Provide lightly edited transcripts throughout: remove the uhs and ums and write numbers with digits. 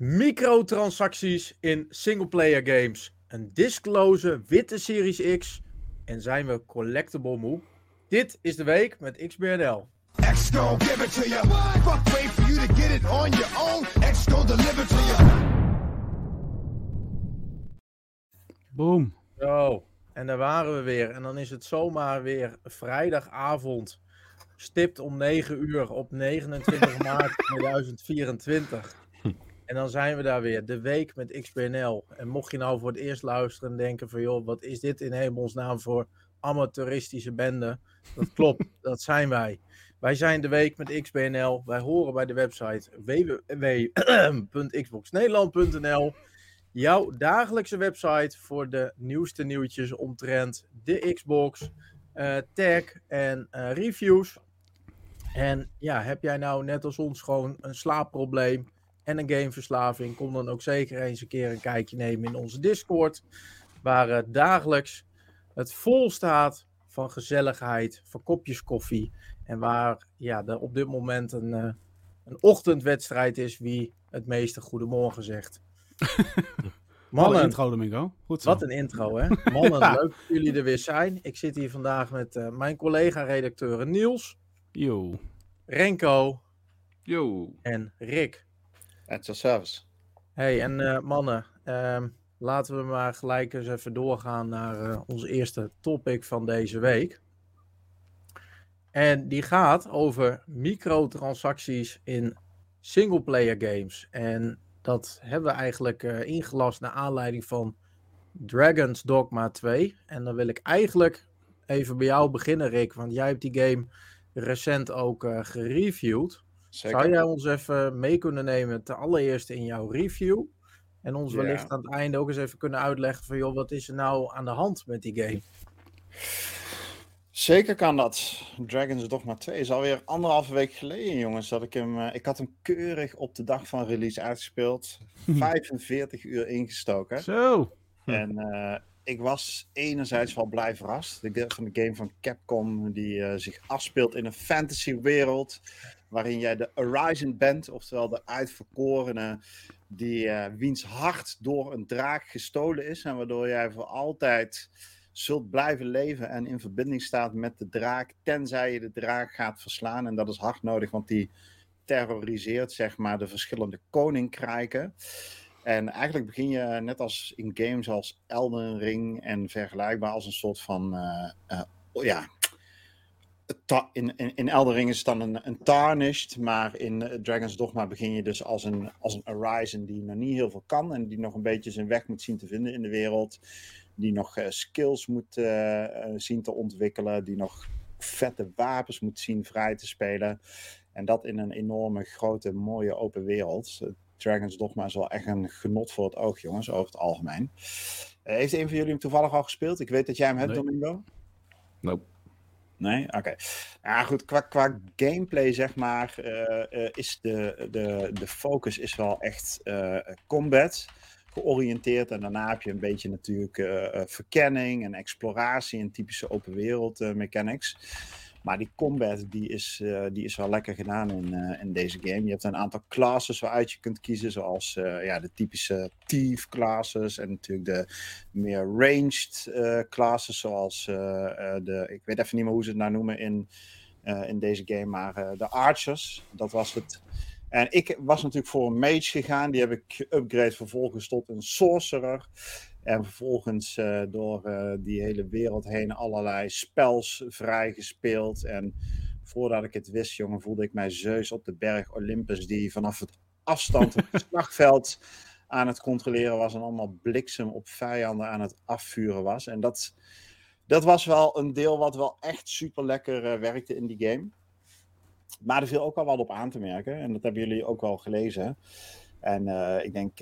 Microtransacties in singleplayer games. Een discloze witte Series X. En zijn we collectible moe? Dit is de week met XBNL. X gon' give it to you. Fuck wait for you to get it on your own. X gon' deliver to you. Boom. Zo, en daar waren we weer. En dan is het zomaar weer vrijdagavond. Stipt om 9 uur op 29 maart 2024. En dan zijn we daar weer, de week met XBNL. En mocht je nou voor het eerst luisteren en denken van... joh, wat is dit in hemelsnaam voor amateuristische bende? Dat klopt, dat zijn wij. Wij zijn de week met XBNL. Wij horen bij de website www.xboxnederland.nl. Jouw dagelijkse website voor de nieuwste nieuwtjes omtrent de Xbox, tech en reviews. En ja, heb jij nou net als ons gewoon een slaapprobleem en een gameverslaving? Kom dan ook zeker eens een keer een kijkje nemen in onze Discord. Waar dagelijks het vol staat van gezelligheid, van kopjes koffie. En waar ja, er op dit moment een ochtendwedstrijd is wie het meeste goedemorgen zegt. Mannen, intro, Domingo. Goed zo. Wat een intro, hè? Mannen, ja. Leuk dat jullie er weer zijn. Ik zit hier vandaag met mijn collega-redacteuren Niels. Yo. Renko. Yo. En Rick. At your service. Hey, en mannen, laten we maar gelijk eens even doorgaan naar ons eerste topic van deze week. En die gaat over microtransacties in singleplayer games. En dat hebben we eigenlijk ingelast naar aanleiding van Dragon's Dogma 2. En dan wil ik eigenlijk even bij jou beginnen, Rick. Want jij hebt die game recent ook gereviewd. Zeker. Zou jij ons even mee kunnen nemen ten allereerste in jouw review? En ons wellicht aan het einde ook eens even kunnen uitleggen van... joh, wat is er nou aan de hand met die game? Zeker kan dat. Dragon's Dogma 2 is alweer 1,5 week geleden, jongens. Dat ik had hem keurig op de dag van release uitgespeeld. 45 uur ingestoken. Zo. En ik was enerzijds wel blij verrast. Van de game van Capcom die zich afspeelt in een fantasywereld. Waarin jij de Horizon bent, oftewel de uitverkorene. Wiens hart door een draak gestolen is. En waardoor jij voor altijd zult blijven leven en in verbinding staat met de draak, tenzij je de draak gaat verslaan. En dat is hard nodig, want die terroriseert, zeg maar, de verschillende koninkrijken. En eigenlijk begin je net als in games als Elden Ring en vergelijkbaar als een soort van... In Elden Ring is het dan een Tarnished, maar in Dragon's Dogma begin je dus als een Horizon die nog niet heel veel kan en die nog een beetje zijn weg moet zien te vinden in de wereld. Die nog skills moet zien te ontwikkelen. Die nog vette wapens moet zien vrij te spelen. En dat in een enorme, grote, mooie open wereld. Dragon's Dogma is wel echt een genot voor het oog, jongens, over het algemeen. Heeft een van jullie hem toevallig al gespeeld? Ik weet dat jij hem hebt, Domingo. Nope. Nee? Oké. Ja, goed. Qua gameplay, zeg maar, is de focus is wel echt combat georiënteerd. En daarna heb je een beetje natuurlijk verkenning en exploratie en typische open wereld mechanics. Maar die combat die is wel lekker gedaan in deze game. Je hebt een aantal classes waaruit je kunt kiezen. Zoals de typische thief classes. En natuurlijk de meer ranged classes. Zoals ik weet even niet meer hoe ze het nou noemen in deze game. Maar de archers, dat was het. En ik was natuurlijk voor een mage gegaan. Die heb ik geupgrade vervolgens tot een sorcerer. En vervolgens door die hele wereld heen allerlei spells vrijgespeeld. En voordat ik het wist, jongen, voelde ik mij Zeus op de berg Olympus. Die vanaf het afstand het slagveld aan het controleren was. En allemaal bliksem op vijanden aan het afvuren was. En dat was wel een deel wat wel echt super lekker werkte in die game. Maar er viel ook al wat op aan te merken. En dat hebben jullie ook wel gelezen. En ik denk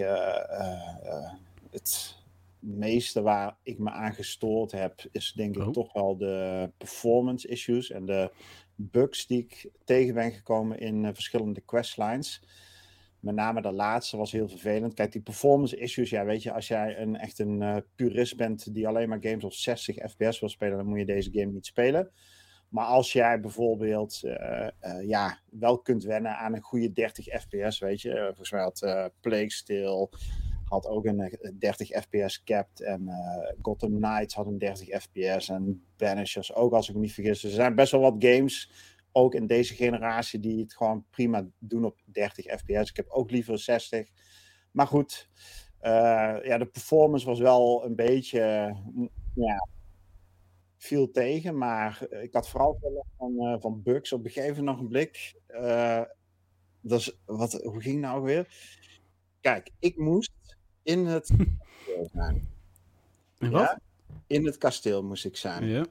het meeste waar ik me aan gestoord heb, is denk ik toch wel de performance issues en de bugs die ik tegen ben gekomen in verschillende questlines. Met name de laatste was heel vervelend. Kijk, die performance issues, ja, weet je, als jij echt een purist bent die alleen maar games op 60 fps wil spelen, dan moet je deze game niet spelen. Maar als jij bijvoorbeeld wel kunt wennen aan een goede 30 fps, weet je. Volgens mij had Plague Tale had ook een 30 fps capped. En Gotham Knights had een 30 fps. En Banishers ook, als ik me niet vergis. Dus er zijn best wel wat games, ook in deze generatie, die het gewoon prima doen op 30 fps. Ik heb ook liever 60. Maar goed, de performance was wel een beetje... viel tegen, maar ik had vooral veel van bugs. Op een gegeven ogenblik, hoe ging het nou weer? Kijk, ik moest in het kasteel zijn. En wat? Ja? In het kasteel moest ik zijn. Ja.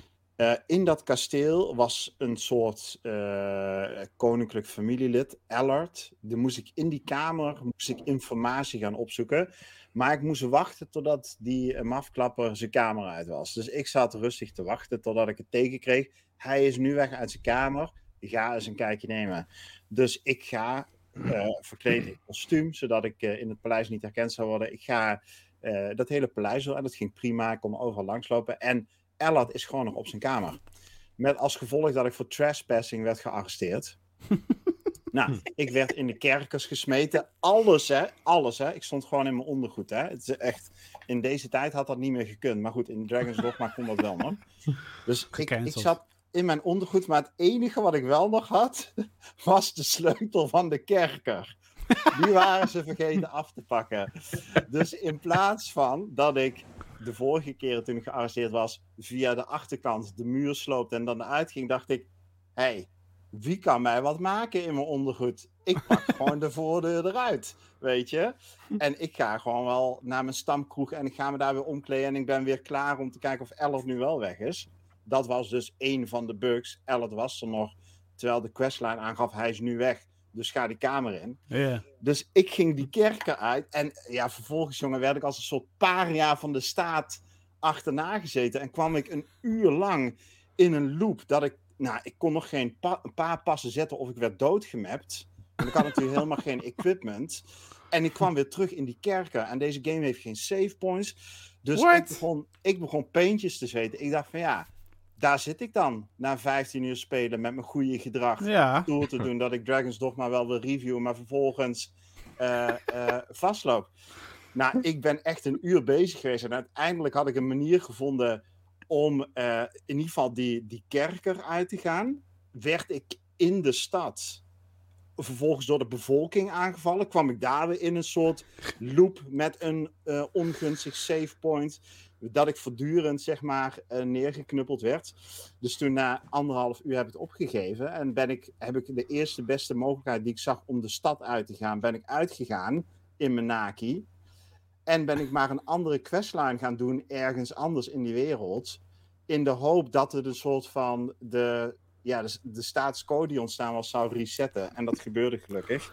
In dat kasteel was een soort koninklijk familielid, Allard. In die kamer moest ik informatie gaan opzoeken. Maar ik moest wachten totdat die mafklapper zijn kamer uit was. Dus ik zat rustig te wachten totdat ik het tegenkreeg. Hij is nu weg uit zijn kamer. Ga eens een kijkje nemen. Dus ik ga verkleed in kostuum, zodat ik in het paleis niet herkend zou worden. Ik ga dat hele paleis door en dat ging prima. Ik kon overal langslopen. En Allard is gewoon nog op zijn kamer. Met als gevolg dat ik voor trespassing werd gearresteerd. Nou, ik werd in de kerkers gesmeten. Alles, hè. Ik stond gewoon in mijn ondergoed, hè. Het is echt... In deze tijd had dat niet meer gekund. Maar goed, in Dragon's Dogma kon dat wel, man. Dus ik zat in mijn ondergoed. Maar het enige wat ik wel nog had, was de sleutel van de kerker. Die waren ze vergeten af te pakken. Dus in plaats van dat ik de vorige keer toen ik gearresteerd was, via de achterkant de muur sloopte en dan eruit ging, dacht ik, hey, wie kan mij wat maken in mijn ondergoed? Ik pak gewoon de voordeur eruit, weet je? En ik ga gewoon wel naar mijn stamkroeg en ik ga me daar weer omkleden en ik ben weer klaar om te kijken of Allard nu wel weg is. Dat was dus één van de bugs. Allard was er nog, terwijl de questline aangaf, hij is nu weg. Dus ga die kamer in. Yeah. Dus ik ging die kerker uit. En ja, vervolgens, jongen, werd ik als een soort paria van de staat achterna gezeten. En kwam ik een uur lang in een loop. Dat ik kon nog geen een paar passen zetten of ik werd doodgemapt. Want ik had natuurlijk helemaal geen equipment. En ik kwam weer terug in die kerker. En deze game heeft geen save points. Dus ik begon peentjes te zweten. Ik dacht van ja, daar zit ik dan, na 15 uur spelen met mijn goede gedrag. Door te doen dat ik Dragon's Dogma wel wil reviewen, maar vervolgens vastloop. Nou, ik ben echt een uur bezig geweest en uiteindelijk had ik een manier gevonden om in ieder geval die kerker uit te gaan. Werd ik in de stad vervolgens door de bevolking aangevallen. Kwam ik daar weer in een soort loop met een ongunstig save point. Dat ik voortdurend, zeg maar, neergeknuppeld werd. Dus toen na 1,5 uur heb ik het opgegeven. En heb ik de eerste beste mogelijkheid die ik zag om de stad uit te gaan, ben ik uitgegaan in mijn Naki. En ben ik maar een andere questline gaan doen ergens anders in die wereld. In de hoop dat het een soort van de staatscode die ontstaan was zou resetten. En dat gebeurde gelukkig.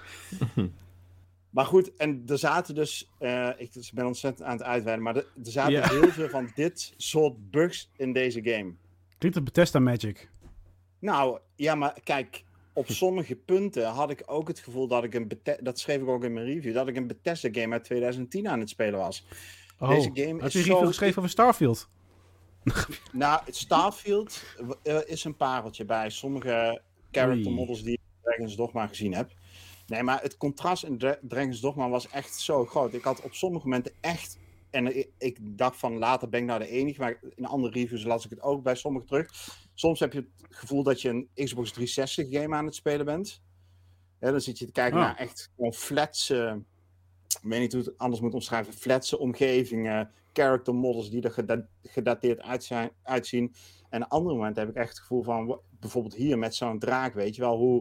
Maar goed, en er zaten dus... ik ben ontzettend aan het uitweiden, maar er zaten heel veel van dit soort bugs in deze game. Klinkt het Bethesda Magic? Nou, ja, maar kijk, op sommige punten had ik ook het gevoel dat dat schreef ik ook in mijn review, dat ik een Bethesda game uit 2010 aan het spelen was. Deze game heb je een review geschreven over Starfield? Nou, Starfield is een pareltje bij sommige character models die ik in Dragon's Dogma gezien heb. Nee, maar het contrast in Dragon's Dogma was echt zo groot. Ik had op sommige momenten echt... En ik dacht van later ben ik nou de enige, maar in andere reviews las ik het ook bij sommigen terug. Soms heb je het gevoel dat je een Xbox 360 game aan het spelen bent. Ja, dan zit je te kijken naar echt gewoon flatse... Ik weet niet hoe het anders moet omschrijven. Flatse omgevingen, character models die er gedateerd uitzien. En op andere momenten heb ik echt het gevoel van... Bijvoorbeeld hier met zo'n draak, weet je wel, hoe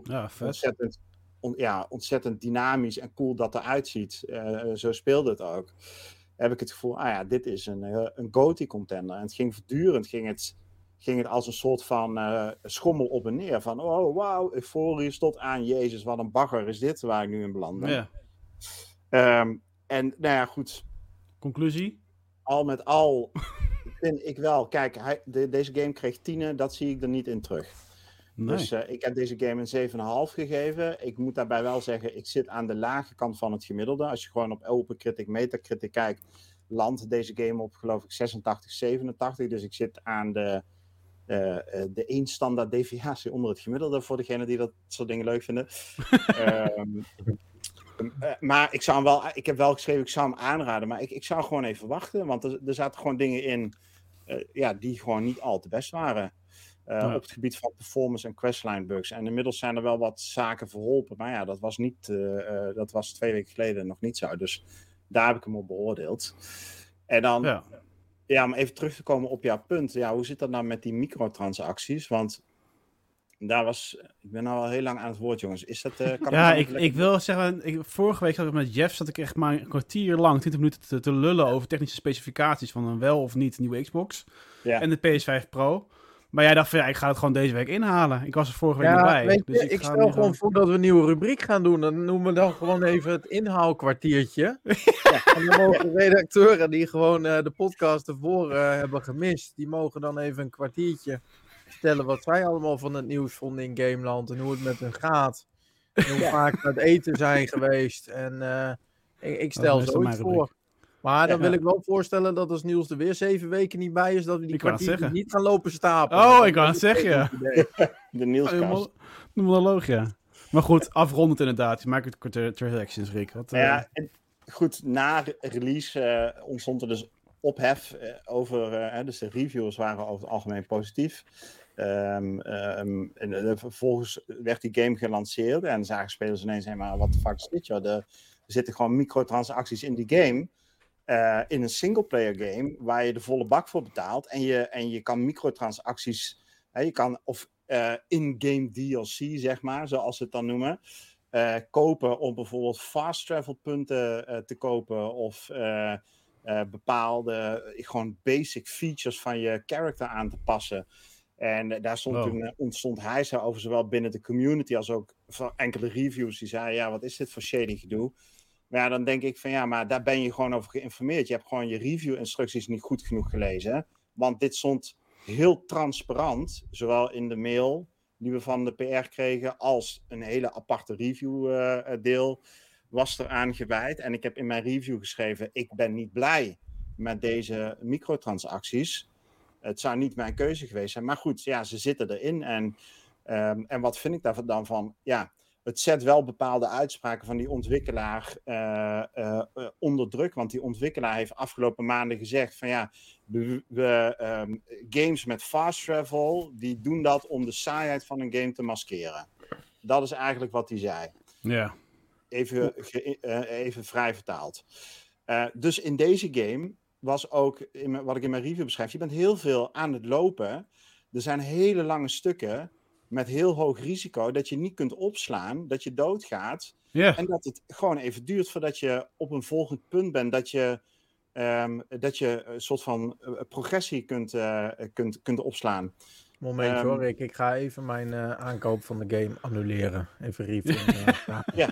ontzettend dynamisch en cool dat eruit ziet. Zo speelde het ook. Heb ik het gevoel, dit is een GOTY-contender. En het ging voortdurend, ging het als een soort van schommel op en neer. Van, oh, wauw, euforisch tot aan, jezus, wat een bagger is dit waar ik nu in beland ben. Ja. En, nou ja, goed. Conclusie? Al met al vind ik wel, kijk, deze game kreeg 10, dat zie ik er niet in terug. Nee. Dus ik heb deze game een 7,5 gegeven. Ik moet daarbij wel zeggen, ik zit aan de lage kant van het gemiddelde. Als je gewoon op OpenCritic, Metacritic kijkt, landt deze game op, geloof ik, 86, 87. Dus ik zit aan de de 1 standaard deviatie onder het gemiddelde voor degenen die dat soort dingen leuk vinden. Maar ik heb wel geschreven, ik zou hem aanraden, maar ik zou gewoon even wachten, want er zaten gewoon dingen in die gewoon niet al te best waren. Op het gebied van performance en questline bugs. En inmiddels zijn er wel wat zaken verholpen, maar ja, dat was 2 weken geleden nog niet zo. Dus daar heb ik hem op beoordeeld. En dan, om even terug te komen op jouw punt. Ja, hoe zit dat nou met die microtransacties? Want ik ben nou al heel lang aan het woord, jongens. Is dat... ik wil zeggen, vorige week met Jeff zat ik echt maar een kwartier lang, 20 minuten te lullen over technische specificaties van een wel of niet nieuwe Xbox. Ja. En de PS5 Pro. Maar jij dacht van, ik ga het gewoon deze week inhalen. Ik was er vorige week niet bij. Weet je, dus ik stel gewoon voor dat we een nieuwe rubriek gaan doen. Dan noemen we dan gewoon even het inhaalkwartiertje. En dan mogen de redacteuren die gewoon de podcast ervoor hebben gemist, die mogen dan even een kwartiertje vertellen wat zij allemaal van het nieuws vonden in Gameland. En hoe het met hun gaat. En hoe vaak ze aan het eten zijn geweest. En ik stel zoiets voor. Maar dan wil ik wel voorstellen dat als Niels er weer 7 weken niet bij is, dat we die kwartier niet gaan lopen stapelen. Oh, ik kan het zeggen, ja. De Nielskast. De monoloog, ja. Maar goed, afrondend inderdaad. Je maakt het transactions, Rick. Goed, na release ontstond er dus ophef over... dus de reviews waren over het algemeen positief. En vervolgens werd die game gelanceerd en zagen spelers ineens, maar wat de fuck is dit, joh? Er zitten gewoon microtransacties in die game... in een singleplayer game waar je de volle bak voor betaalt en je kan microtransacties, je kan in-game DLC, zeg maar, zoals ze het dan noemen, kopen om bijvoorbeeld fast travel punten te kopen of bepaalde gewoon basic features van je character aan te passen. En daar ontstond hijs over, zowel binnen de community als ook van enkele reviews die zeiden, wat is dit voor shady gedoe? Maar ja, dan denk ik van maar daar ben je gewoon over geïnformeerd. Je hebt gewoon je review-instructies niet goed genoeg gelezen. Want dit stond heel transparant, zowel in de mail die we van de PR kregen, als een hele aparte review-deel was eraan gewijd. En ik heb in mijn review geschreven, ik ben niet blij met deze microtransacties. Het zou niet mijn keuze geweest zijn. Maar goed, ze zitten erin. En wat vind ik daar dan van? Ja, het zet wel bepaalde uitspraken van die ontwikkelaar onder druk. Want die ontwikkelaar heeft afgelopen maanden gezegd van games met fast travel, die doen dat om de saaiheid van een game te maskeren. Dat is eigenlijk wat hij zei. Ja. Even vrij vertaald. Dus in deze game was ook, wat ik in mijn review beschrijf, je bent heel veel aan het lopen. Er zijn hele lange stukken met heel hoog risico dat je niet kunt opslaan, dat je doodgaat. Yeah. En dat het gewoon even duurt voordat je op een volgend punt bent, dat je een soort van progressie kunt opslaan. Momentje hoor, ik ga even mijn aankoop van de game annuleren. Even review. Ja.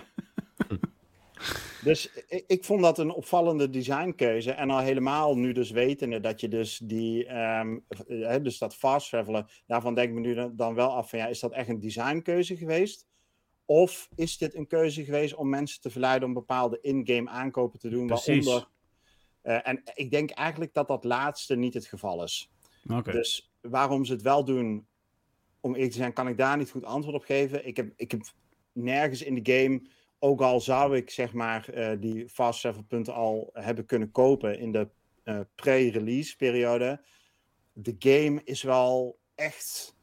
Dus ik vond dat een opvallende designkeuze. En al helemaal nu dus wetende dat je dus dus dat fast travelen, daarvan denk ik me nu dan wel af van is dat echt een designkeuze geweest? Of is dit een keuze geweest om mensen te verleiden om bepaalde in-game aankopen te doen? Precies. Waaronder, en ik denk eigenlijk dat laatste niet het geval is. Okay. Dus waarom ze het wel doen, om eerlijk te zijn, kan ik daar niet goed antwoord op geven. Ik heb nergens in de game, ook al zou ik zeg maar die fast travel punten al hebben kunnen kopen in de pre-release periode. De game is wel echt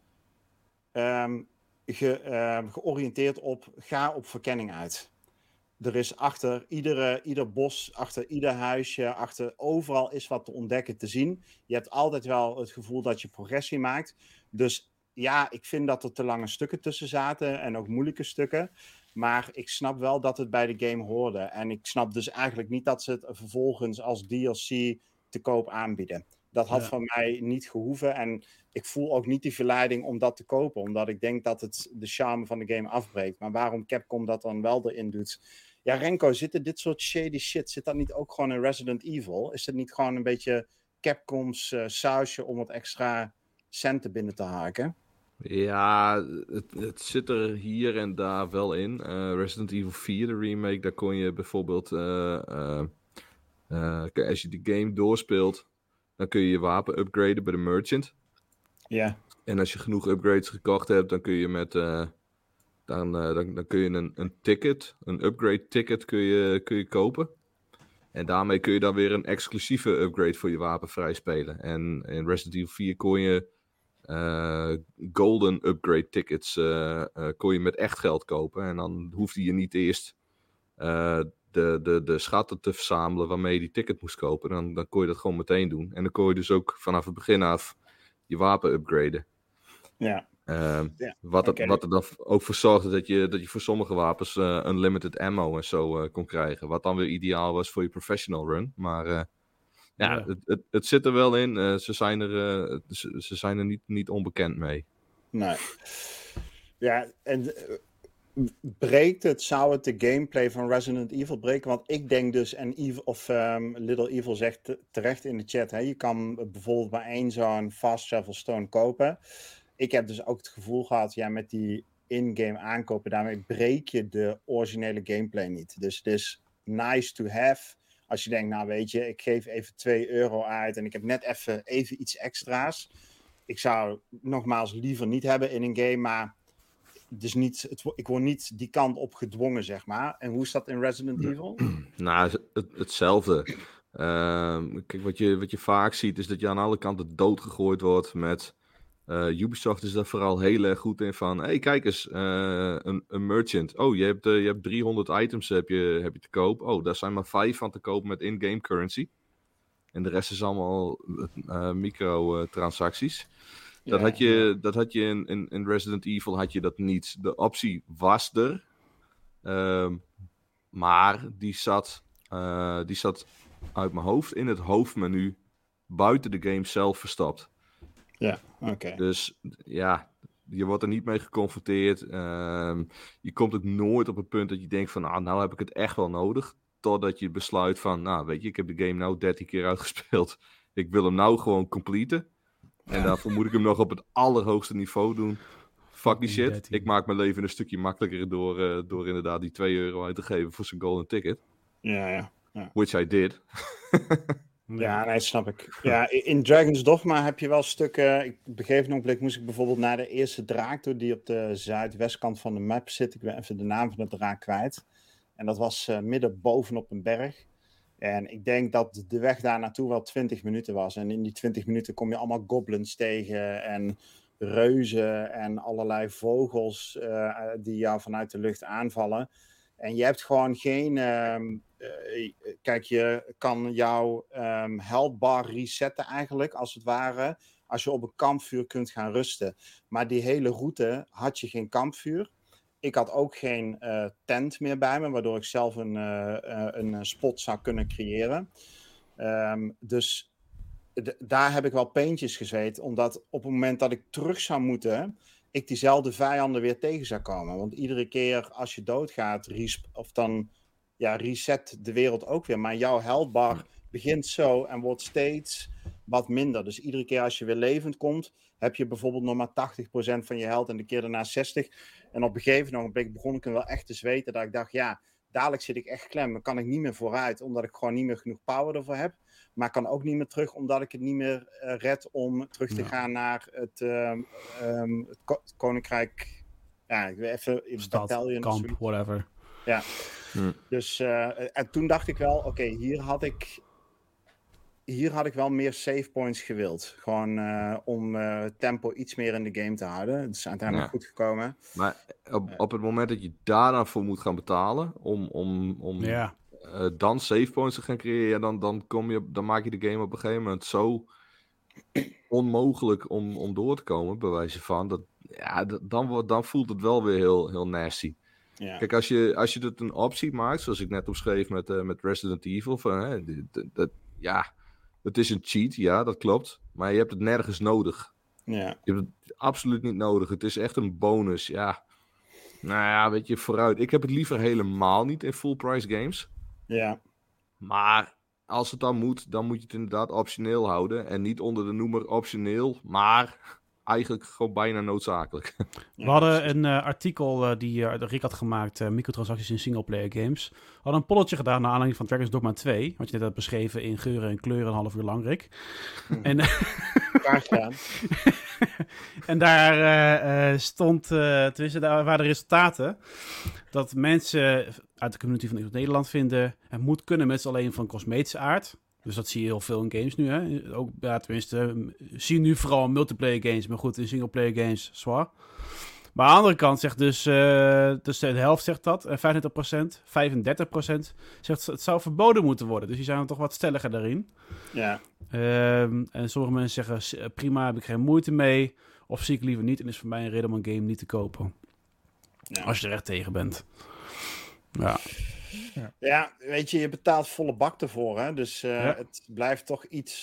georiënteerd op ga op verkenning uit. Er is achter ieder bos, achter ieder huisje, overal is wat te ontdekken, te zien. Je hebt altijd wel het gevoel dat je progressie maakt. Dus ja, ik vind dat er te lange stukken tussen zaten en ook moeilijke stukken. Maar ik snap wel dat het bij de game hoorde. En ik snap dus eigenlijk niet dat ze het vervolgens als DLC te koop aanbieden. Dat had van mij niet gehoeven. En ik voel ook niet die verleiding om dat te kopen. Omdat ik denk dat het de charme van de game afbreekt. Maar waarom Capcom dat dan wel erin doet? Ja, Renko, zit dit soort shady shit, zit dat niet ook gewoon in Resident Evil? Is het niet gewoon een beetje Capcom's sausje om wat extra centen binnen te haken? Ja, het zit er hier en daar wel in. Resident Evil 4, de remake, daar kon je bijvoorbeeld... als je die game doorspeelt, dan kun je je wapen upgraden bij de merchant. Ja. En als je genoeg upgrades gekocht hebt, dan kun je met... Dan kun je een ticket, een upgrade ticket kun je kopen. En daarmee kun je dan weer een exclusieve upgrade voor je wapen vrijspelen. En in Resident Evil 4 kon je golden upgrade tickets kon je met echt geld kopen. En dan hoefde je niet eerst de schatten te verzamelen waarmee je die ticket moest kopen. Dan kon je dat gewoon meteen doen. En dan kon je dus ook vanaf het begin af je wapen upgraden. Ja. Wat er dan ook voor zorgde dat je voor sommige wapens unlimited ammo en zo kon krijgen. Wat dan weer ideaal was voor je professional run. Maar het zit er wel in. Ze zijn er niet onbekend mee. Nee. Ja, en zou het de gameplay van Resident Evil breken? Want ik denk dus, Little Evil zegt terecht in de chat, hè, je kan bijvoorbeeld maar 1 zo'n fast travel stone kopen. Ik heb dus ook het gevoel gehad, met die in-game aankopen, daarmee breek je de originele gameplay niet. Dus het is nice to have. Als je denkt, nou weet je, ik geef even €2 uit en ik heb net even iets extra's. Ik zou nogmaals liever niet hebben in een game, maar dus ik word niet die kant op gedwongen, zeg maar. En hoe is dat in Resident Evil? Nou, hetzelfde. Kijk, wat je vaak ziet is dat je aan alle kanten doodgegooid wordt met... Ubisoft is daar vooral heel erg goed in van... Hey, kijk eens, een merchant. Oh, je hebt 300 items heb je te koop. Oh, daar zijn maar 5 van te kopen met in-game currency. En de rest is allemaal microtransacties. Dat had je in Resident Evil had je dat niet. De optie was er. Maar die zat uit mijn hoofd in het hoofdmenu buiten de game zelf verstopt. Ja, oké. Dus ja, je wordt er niet mee geconfronteerd. Je komt ook nooit op het punt dat je denkt van... nou heb ik het echt wel nodig. Totdat je besluit van... nou weet je, ik heb de game nou 13 keer uitgespeeld. Ik wil hem nou gewoon completen. En daarvoor moet ik hem nog op het allerhoogste niveau doen. Fuck die shit. 13. Ik maak mijn leven een stukje makkelijker door inderdaad die €2 uit te geven voor zijn golden ticket. Ja. Which I did. Ja, nee, snap ik. Ja, in Dragon's Dogma heb je wel stukken... Ik begeef een ogenblik, moest ik bijvoorbeeld naar de eerste draak toe... die op de zuidwestkant van de map zit. Ik ben even de naam van de draak kwijt. En dat was midden bovenop een berg. En ik denk dat de weg daar naartoe wel 20 minuten was. En in die 20 minuten kom je allemaal goblins tegen... en reuzen en allerlei vogels die jou vanuit de lucht aanvallen... En je hebt gewoon geen... kijk, je kan jouw health bar resetten eigenlijk, als het ware... als je op een kampvuur kunt gaan rusten. Maar die hele route had je geen kampvuur. Ik had ook geen tent meer bij me... waardoor ik zelf een spot zou kunnen creëren. Dus daar heb ik wel peentjes gezweet... omdat op het moment dat ik terug zou moeten... ik diezelfde vijanden weer tegen zou komen. Want iedere keer als je doodgaat, reset de wereld ook weer. Maar jouw health bar begint zo en wordt steeds wat minder. Dus iedere keer als je weer levend komt, heb je bijvoorbeeld nog maar 80% van je health en de keer daarna 60%. En op een gegeven moment begon ik hem wel echt te zweten. Dat ik dacht, ja, dadelijk zit ik echt klem. Dan kan ik niet meer vooruit, omdat ik gewoon niet meer genoeg power ervoor heb. Maar ik kan ook niet meer terug, omdat ik het niet meer red om terug te gaan naar het koninkrijk. Ja, ik wil even Stad, battalion. kamp, whatever. Ja. Dus en toen dacht ik wel, oké, hier had ik wel meer save points gewild. Gewoon om tempo iets meer in de game te houden. Het is uiteindelijk goed gekomen. Maar op het moment dat je daar dan voor moet gaan betalen, om dan save points te gaan creëren, dan maak je de game op een gegeven moment zo onmogelijk om door te komen, bij wijze van. Dan voelt het wel weer heel, heel nasty. Ja. Kijk, als je het een optie maakt, zoals ik net omschreef met Resident Evil, van, het is een cheat, ja, dat klopt. Maar je hebt het nergens nodig. Ja. Je hebt het absoluut niet nodig. Het is echt een bonus, ja. Nou ja, weet je, vooruit. Ik heb het liever helemaal niet in full price games. Ja. Maar als het dan moet je het inderdaad optioneel houden. En niet onder de noemer optioneel, maar eigenlijk gewoon bijna noodzakelijk. We hadden een artikel die Rick had gemaakt, microtransacties in singleplayer games. We hadden een polletje gedaan naar aanleiding van Dragon's Dogma 2, wat je net had beschreven in geuren en kleuren een half uur lang, Rick. En, en daar stond, tenminste daar waren de resultaten, dat mensen uit de community van Nederland vinden, het moet kunnen met z'n alleen van cosmetische aard. Dus dat zie je heel veel in games nu, hè. Ook, ja, tenminste, zie je nu vooral in multiplayer games, maar goed, in singleplayer games, zwaar. Maar aan de andere kant zegt dus de helft zegt dat, 25%, 35% zegt het zou verboden moeten worden. Dus die zijn er toch wat stelliger daarin. Ja. En sommige mensen zeggen, prima, heb ik geen moeite mee. Of zie ik liever niet en is voor mij een reden om een game niet te kopen. Ja. Als je er echt tegen bent. Ja. Ja, weet je betaalt volle bak ervoor, hè? Dus het blijft toch iets,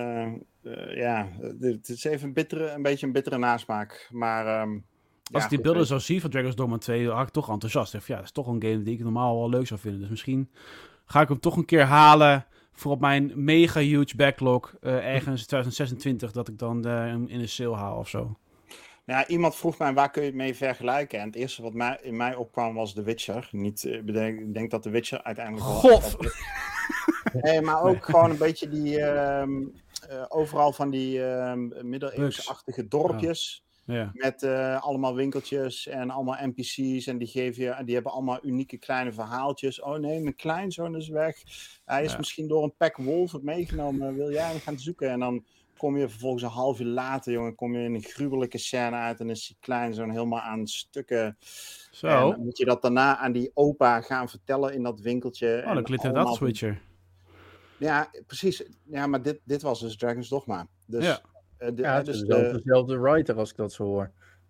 het is even een beetje een bittere nasmaak, maar... Als ik die beelden zo zie van Dragon's Dogma 2, had ik toch enthousiast. Ja, dat is toch een game die ik normaal wel leuk zou vinden. Dus misschien ga ik hem toch een keer halen voor op mijn mega huge backlog ergens 2026, dat ik dan in een sale haal of zo. Ja, iemand vroeg mij, waar kun je het mee vergelijken? En het eerste wat in mij opkwam was The Witcher. Ik denk dat The Witcher uiteindelijk wel... God! Nee, maar ook gewoon een beetje die... overal van die middeleeuwse-achtige dorpjes. Ja. Met allemaal winkeltjes en allemaal NPC's. En die hebben allemaal unieke kleine verhaaltjes. Oh nee, mijn kleinzoon is weg. Hij is misschien door een pack wolven meegenomen. Wil jij hem gaan zoeken? En dan kom je vervolgens een half uur later, jongen, kom je in een gruwelijke scène uit. En is die kleinzoon helemaal aan stukken. Zo. En dan moet je dat daarna aan die opa gaan vertellen in dat winkeltje. Oh, dan klinkt het als Witcher. Ja, precies. Ja, maar dit was dus Dragon's Dogma. Dus... Ja. Het is wel dezelfde writer als ik dat zo hoor.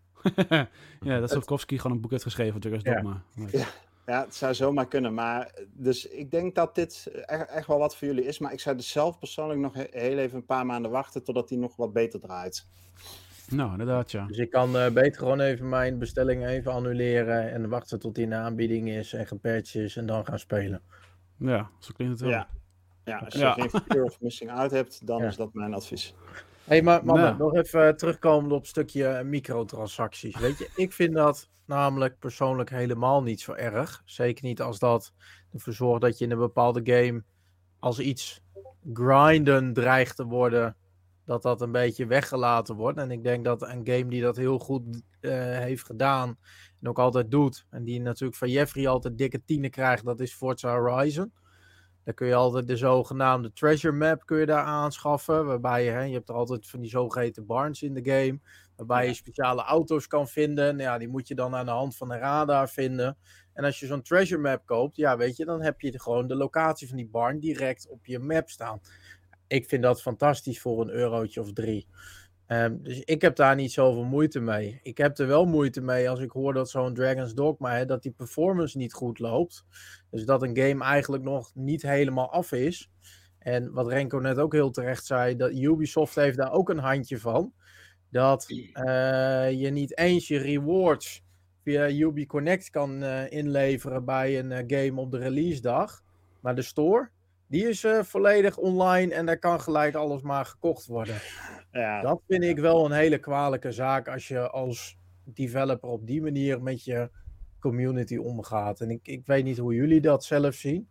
Ja, dat Sapkowski gewoon een boek heeft geschreven, Dragon's Dogma. Ja, het zou zomaar kunnen. Maar dus ik denk dat dit echt wel wat voor jullie is. Maar ik zou dus zelf persoonlijk nog heel even een paar maanden wachten totdat hij nog wat beter draait. Nou, inderdaad, ja. Dus ik kan beter gewoon even mijn bestelling even annuleren en wachten tot die in de aanbieding is en gepatcht is en dan gaan spelen. Ja, zo klinkt het wel. Ja, als je geen fear of missing out hebt, dan is dat mijn advies. Hey, maar mannen, nog even terugkomend op een stukje microtransacties. Weet je, ik vind dat namelijk persoonlijk helemaal niet zo erg. Zeker niet als dat ervoor zorgt dat je in een bepaalde game als iets grinden dreigt te worden, dat een beetje weggelaten wordt. En ik denk dat een game die dat heel goed heeft gedaan en ook altijd doet, en die natuurlijk van Jeffrey altijd dikke tienen krijgt, dat is Forza Horizon. Dan kun je altijd de zogenaamde treasure map kun je daar aanschaffen. Waarbij je hebt er altijd van die zogeheten barns in de game. Waarbij je speciale auto's kan vinden. Nou ja, die moet je dan aan de hand van een radar vinden. En als je zo'n treasure map koopt, ja, weet je, dan heb je gewoon de locatie van die barn direct op je map staan. Ik vind dat fantastisch voor een eurotje of 3. Dus ik heb daar niet zoveel moeite mee. Ik heb er wel moeite mee als ik hoor dat zo'n Dragon's Dogma, dat die performance niet goed loopt. Dus dat een game eigenlijk nog niet helemaal af is. En wat Renko net ook heel terecht zei, dat Ubisoft heeft daar ook een handje van. Dat je niet eens je rewards via Ubi Connect kan inleveren bij een game op de release dag. Maar de store, die is volledig online en daar kan gelijk alles maar gekocht worden. Ja. Dat vind ik wel een hele kwalijke zaak als je als developer op die manier met je community omgaat. En ik weet niet hoe jullie dat zelf zien.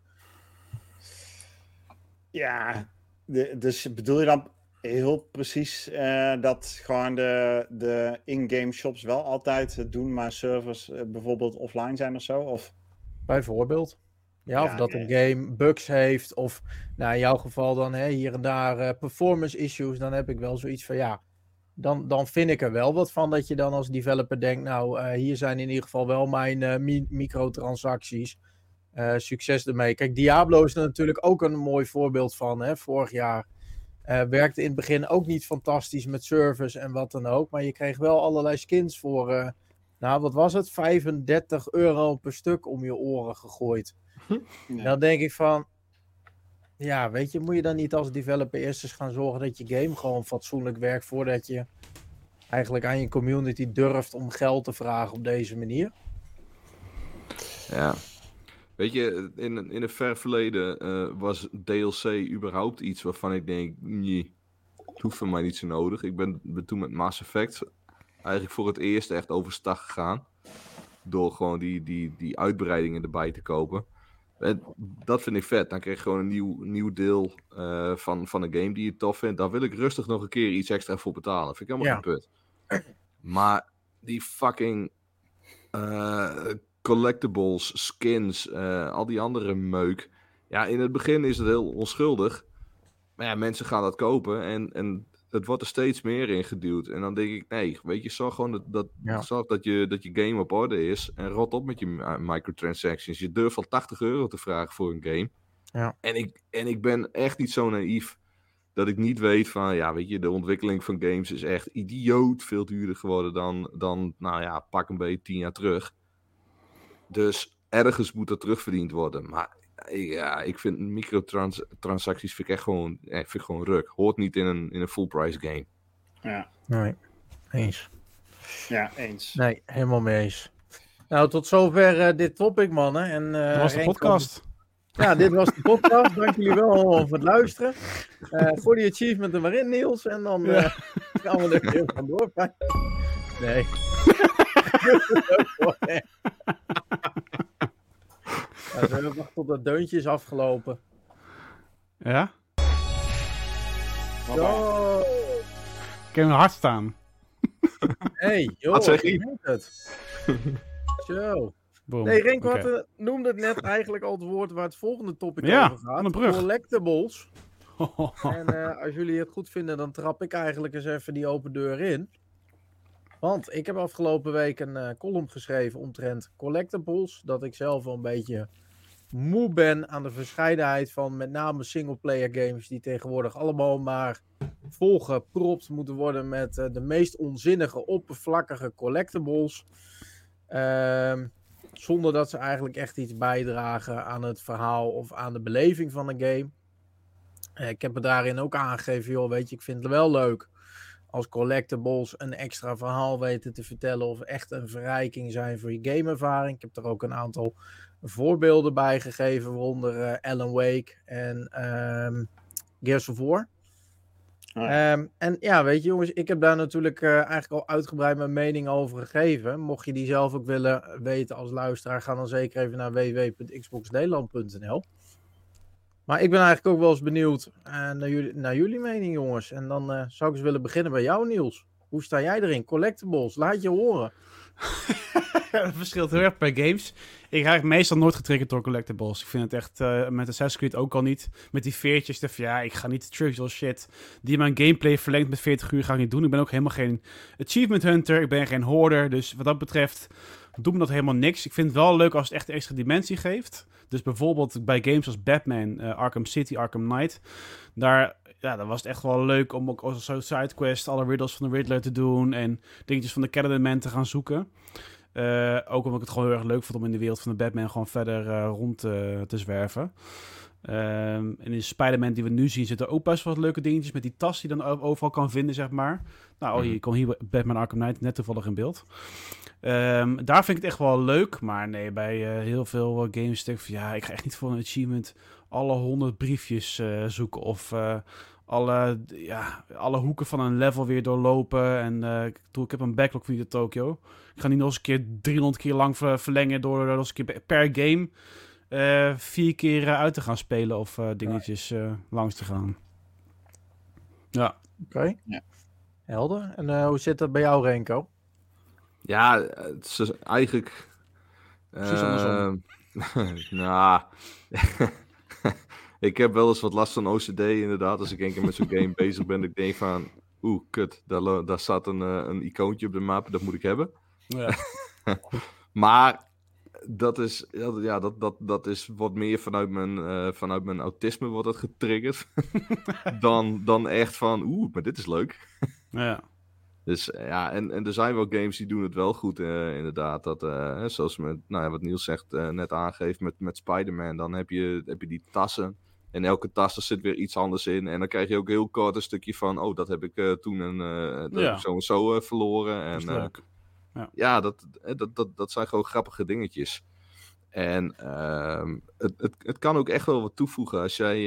Ja, dus bedoel je dan heel precies dat gewoon de in-game shops wel altijd het doen, maar servers bijvoorbeeld offline zijn of zo? Of? Bijvoorbeeld. Ja, of dat een game bugs heeft, of nou, in jouw geval dan hier en daar performance issues, dan heb ik wel zoiets van ja, dan vind ik er wel wat van dat je dan als developer denkt, nou, hier zijn in ieder geval wel mijn microtransacties. Succes ermee. Kijk, Diablo is er natuurlijk ook een mooi voorbeeld van. Hè? Vorig jaar werkte in het begin ook niet fantastisch met servers en wat dan ook, maar je kreeg wel allerlei skins voor, nou, wat was het? €35 per stuk om je oren gegooid. Ja. Dan denk ik van, ja, weet je, moet je dan niet als developer eerst eens gaan zorgen dat je game gewoon fatsoenlijk werkt voordat je eigenlijk aan je community durft om geld te vragen op deze manier? Ja. Weet je, in het ver verleden was DLC überhaupt iets waarvan ik denk, nee. het hoeft voor mij niet zo nodig. Ik ben toen met Mass Effect eigenlijk voor het eerst echt overstag gegaan. Door gewoon die uitbreidingen erbij te kopen. En dat vind ik vet. Dan krijg je gewoon een nieuw deel van een game die je tof vindt. Daar wil ik rustig nog een keer iets extra voor betalen. Vind ik helemaal geen put. Maar die fucking collectibles, skins, al die andere meuk. Ja, in het begin is het heel onschuldig. Maar ja, mensen gaan dat kopen en het wordt er steeds meer in geduwd. En dan denk ik, nee, weet je, zorg gewoon zorg dat je game op orde is. En rot op met je microtransactions. Je durft al €80 te vragen voor een game. Ja. En ik ben echt niet zo naïef dat ik niet weet van, ja, weet je, de ontwikkeling van games is echt idioot veel duurder geworden dan nou ja, pak een beetje 10 jaar terug. Dus ergens moet dat terugverdiend worden. Maar ja, ik vind microtransacties vind ik echt gewoon ruk. Hoort niet in een full price game. Ja. Nee, eens. Ja, eens. Nee, helemaal mee eens. Nou, tot zover dit topic, mannen. En, Dat was de Renko... podcast. Ja, dit was de podcast. Dank jullie wel allemaal voor het luisteren. Voor die achievement er maar in, Niels. En dan gaan we er heel van door. Nee. Ja, we wachten tot dat deuntje is afgelopen. Ja? Zo. Ik heb een hart staan. Hey, joh. Wat zeg je? hoe moet het? Zo. Boom. Nee, Renko Oké. noemde het net eigenlijk al het woord waar het volgende topic Ja, over gaat. van de brug. Collectibles. En als jullie het goed vinden, dan trap ik eigenlijk eens even die open deur in. Want ik heb afgelopen week een column geschreven omtrent collectibles. Dat ik zelf wel een beetje moe ben aan de verscheidenheid van met name singleplayer games. Die tegenwoordig allemaal maar volgepropt moeten worden met de meest onzinnige, oppervlakkige collectibles. Zonder dat ze eigenlijk echt iets bijdragen aan het verhaal of aan de beleving van een game. Ik heb me daarin ook aangegeven, joh, weet je, ik vind het wel leuk als collectibles een extra verhaal weten te vertellen of echt een verrijking zijn voor je gameervaring. Ik heb er ook een aantal voorbeelden bij gegeven, waaronder Alan Wake en Gears of War. En ja, weet je jongens, ik heb daar natuurlijk eigenlijk al uitgebreid mijn mening over gegeven. Mocht je die zelf ook willen weten als luisteraar, ga dan zeker even naar www.xboxnederland.nl. Maar ik ben eigenlijk ook wel eens benieuwd naar jullie mening, jongens. En dan zou ik eens willen beginnen bij jou, Niels. Hoe sta jij erin? Collectibles, laat je horen. Het verschilt heel erg per games. Ik raak meestal nooit getriggerd door collectibles. Ik vind het echt, met Assassin's Creed ook al niet. Met die veertjes, ik ga niet trivial shit die mijn gameplay verlengt met 40 uur, ga ik niet doen. Ik ben ook helemaal geen achievement hunter. Ik ben geen hoarder. Dus wat dat betreft doet me dat helemaal niks. Ik vind het wel leuk als het echt een extra dimensie geeft. Dus bijvoorbeeld bij games als Batman, Arkham City, Arkham Knight. Daar was het echt wel leuk om ook als een sidequest alle riddles van de Riddler te doen. En dingetjes van de Catwoman te gaan zoeken. Ook omdat ik het gewoon heel erg leuk vond om in de wereld van de Batman gewoon verder rond te zwerven. En in Spider-Man die we nu zien zitten ook best wel wat leuke dingetjes met die tas die je dan overal kan vinden, zeg maar. Nou, je kon hier Batman Arkham Knight net toevallig in beeld. Daar vind ik het echt wel leuk, maar nee, bij heel veel games denk ik van, ik ga echt niet voor een achievement alle 100 briefjes zoeken of alle hoeken van een level weer doorlopen. En ik heb een backlog van Tokyo. Ik ga niet nog eens een keer 300 keer lang verlengen door nog eens een keer per game 4 keer uit te gaan spelen of dingetjes langs te gaan. Ja. Oké. Ja. Helder. En hoe zit dat bij jou, Renko? Ja, het is eigenlijk... Precies andersom. Nou... Ik heb wel eens wat last van OCD inderdaad. Als ik een keer met zo'n game bezig ben, ik denk van... kut, daar staat een icoontje op de map, dat moet ik hebben. Ja. Maar dat is wat meer vanuit mijn autisme wordt dat getriggerd. dan echt van, maar dit is leuk. Ja. Dus ja, en er zijn wel games die doen het wel goed inderdaad. Dat, zoals met, wat Niels zegt, net aangeeft met Spider-Man. Dan heb je die tassen. En elke tas, er zit weer iets anders in. En dan krijg je ook heel kort een stukje van... dat heb ik toen heb ik zo en zo verloren. En, Dat is leuk. dat zijn gewoon grappige dingetjes. En het kan ook echt wel wat toevoegen als jij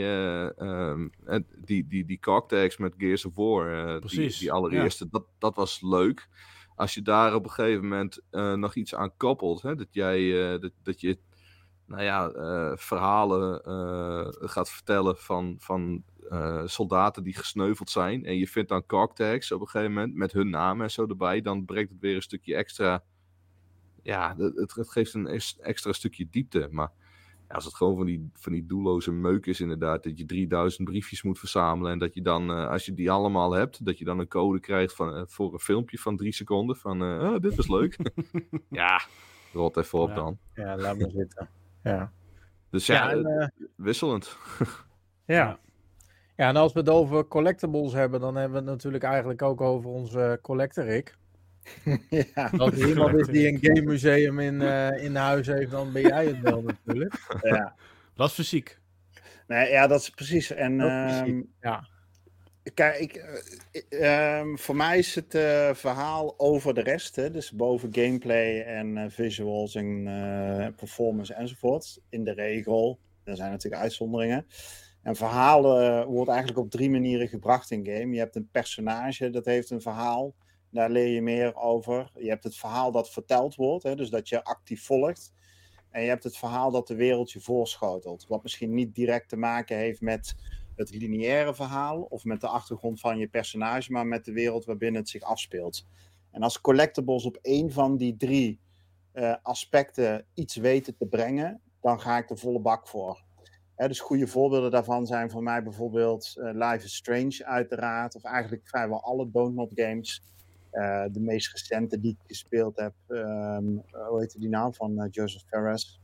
die Cogtags met Gears of War, die allereerste, dat was leuk. Als je daar op een gegeven moment nog iets aan koppelt, hè, dat je verhalen gaat vertellen van soldaten die gesneuveld zijn. En je vindt dan Cogtags op een gegeven moment met hun namen en zo erbij. Dan brengt het weer een stukje extra. Ja, het geeft een extra stukje diepte. Maar ja, als het gewoon van die doelloze meuk is inderdaad. Dat je 3000 briefjes moet verzamelen. En dat je dan, als je die allemaal hebt. Dat je dan een code krijgt voor een filmpje van 3 seconden. Van dit was leuk. Ja, rot even op dan. Ja, laat maar zitten. Ja. Dus wisselend. Ja. Ja, en als we het over collectibles hebben, dan hebben we het natuurlijk eigenlijk ook over onze collector Rick. Ja. Als er iemand is die een game museum in huis heeft, dan ben jij het wel natuurlijk. Ja. Dat is fysiek. Nee, ja, dat is precies. En ja. Kijk, voor mij is het verhaal over de rest. Hè, dus boven gameplay en visuals en performance enzovoort. In de regel. Er zijn natuurlijk uitzonderingen. En verhaal wordt eigenlijk op 3 manieren gebracht in game. Je hebt een personage, dat heeft een verhaal. Daar leer je meer over. Je hebt het verhaal dat verteld wordt. Hè, dus dat je actief volgt. En je hebt het verhaal dat de wereld je voorschotelt. Wat misschien niet direct te maken heeft met het lineaire verhaal of met de achtergrond van je personage, maar met de wereld waarbinnen het zich afspeelt. En als collectibles op 1 van die 3 aspecten iets weten te brengen, dan ga ik de volle bak voor. Dus goede voorbeelden daarvan zijn voor mij bijvoorbeeld Life is Strange uiteraard, of eigenlijk vrijwel alle Donut games. De meest recente die ik gespeeld heb, hoe heette die nou, van Joseph Fares?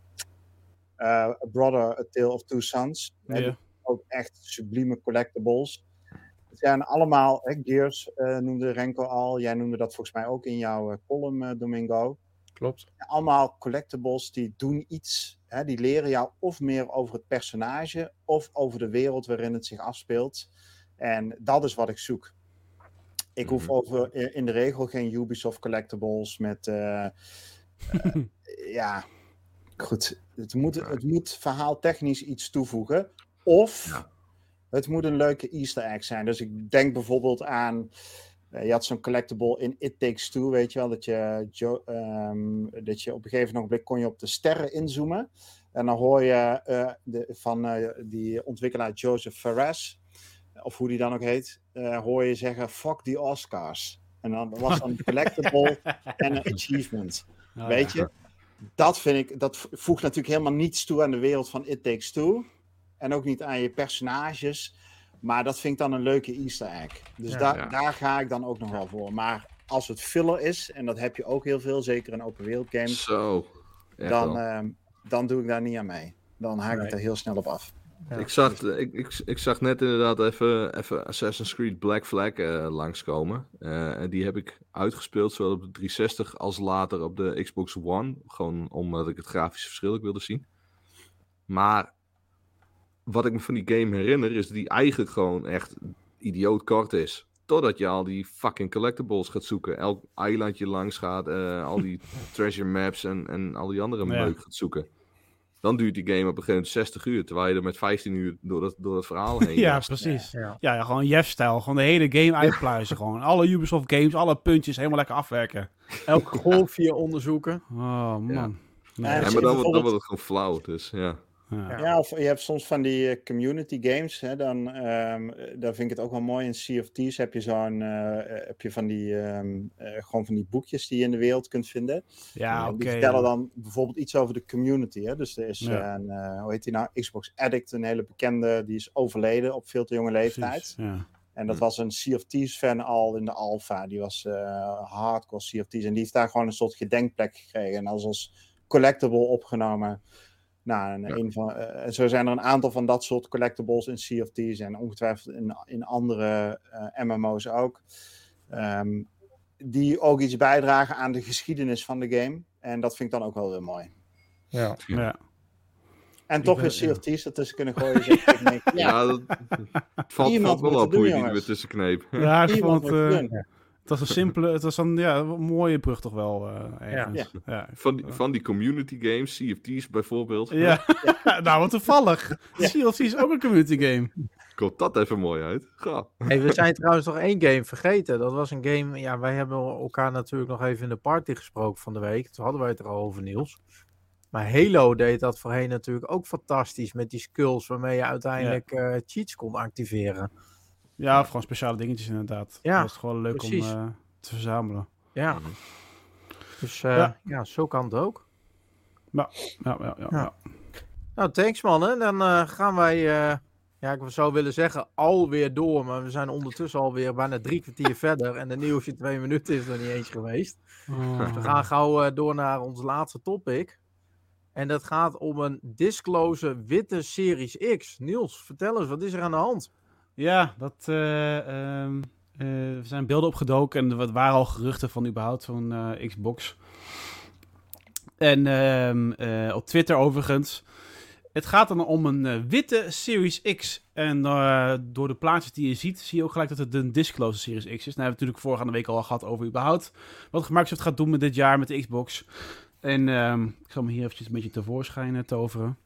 A Brother, A Tale of Two Sons. Ja. Ook echt sublieme collectibles. Het zijn allemaal, Gears noemde Renko al. Jij noemde dat volgens mij ook in jouw column, Domingo. Klopt. Allemaal collectibles die doen iets. Die leren jou of meer over het personage of over de wereld waarin het zich afspeelt. En dat is wat ik zoek. Ik hoef in de regel geen Ubisoft collectibles met... ja, goed. Het moet verhaaltechnisch iets toevoegen. Of het moet een leuke Easter egg zijn. Dus ik denk bijvoorbeeld aan... je had zo'n collectible in It Takes Two, weet je wel. Dat je op een gegeven moment kon je op de sterren inzoomen. En dan hoor je van die ontwikkelaar Joseph Fares, of hoe die dan ook heet, hoor je zeggen, fuck die Oscars. En dan was dan een collectible en een achievement. Weet je? Dat voegt natuurlijk helemaal niets toe aan de wereld van It Takes Two. En ook niet aan je personages. Maar dat vind ik dan een leuke Easter egg. Dus daar ga ik dan ook nog wel voor. Maar als het filler is, en dat heb je ook heel veel, zeker in open wereld games, dan doe ik daar niet aan mee. Dan haak ik er heel snel op af. Ja. Ik zag net inderdaad even Assassin's Creed Black Flag langskomen. En die heb ik uitgespeeld, zowel op de 360 als later op de Xbox One. Gewoon omdat ik het grafische verschil wilde zien. Maar wat ik me van die game herinner, is dat die eigenlijk gewoon echt idioot kort is. Totdat je al die fucking collectibles gaat zoeken. Elk eilandje langs gaat, al die treasure maps en al die andere meuk gaat zoeken. Dan duurt die game op een gegeven moment 60 uur, terwijl je er met 15 uur door het verhaal heen ja, was. precies. Ja, gewoon Jeff-stijl. Gewoon de hele game uitpluizen. Gewoon alle Ubisoft games, alle puntjes helemaal lekker afwerken. Elk golfje onderzoeken. Oh, man. Ja, maar dan wordt het gewoon flauw, dus ja. Ja, of je hebt soms van die community games, hè, dan vind ik het ook wel mooi. In Sea of Thieves heb je van die gewoon van die boekjes die je in de wereld kunt vinden. Ja, oké. Die vertellen dan bijvoorbeeld iets over de community. Hè? Dus er is hoe heet die nou? Xbox Addict, een hele bekende, die is overleden op veel te jonge leeftijd. Precies, ja. En dat was een Sea of Thieves fan al in de alpha. Die was hardcore Sea of Thieves. En die heeft daar gewoon een soort gedenkplek gekregen. En als collectible opgenomen. Nou, zo zijn er een aantal van dat soort collectibles in Sea of Thieves en ongetwijfeld in andere MMO's ook. Die ook iets bijdragen aan de geschiedenis van de game. En dat vind ik dan ook wel weer mooi. Ja. En toch weer Sea of Thieves ertussen kunnen gooien. Het valt wel op hoe je die er weer tussen kneep. Ja, ik vond het... Het was een simpele, het was een mooie brug toch wel. Ja. Van die community games, Sea of Thieves bijvoorbeeld. Ja, nou wat toevallig. Sea of Thieves is ook een community game. Komt dat even mooi uit. Ga. Hey, we zijn trouwens nog 1 game vergeten. Dat was een game, ja, wij hebben elkaar natuurlijk nog even in de party gesproken van de week. Toen hadden wij het er al over, Niels. Maar Halo deed dat voorheen natuurlijk ook fantastisch met die skulls waarmee je uiteindelijk cheats kon activeren. Ja, of gewoon speciale dingetjes inderdaad. Ja, dat was gewoon leuk precies. om te verzamelen. Ja. Dus ja, zo kan het ook. Ja. Nou, thanks mannen. Dan gaan wij, ja, ik zou willen zeggen alweer door. Maar we zijn ondertussen alweer bijna 3 kwartier verder. En de nieuwsje 2 minuten is er niet eens geweest. Dus we gaan gauw door naar ons laatste topic. En dat gaat om een disclose witte Series X. Niels, vertel eens, wat is er aan de hand? Ja, er zijn beelden opgedoken en er waren al geruchten van überhaupt zo'n Xbox. En op Twitter overigens. Het gaat dan om een witte Series X. En door de plaatjes die je ziet, zie je ook gelijk dat het een disclose Series X is. Nou, hebben we natuurlijk vorige week al gehad over überhaupt wat Microsoft gaat doen met dit jaar met de Xbox. En ik zal me hier eventjes een beetje tevoorschijn toveren.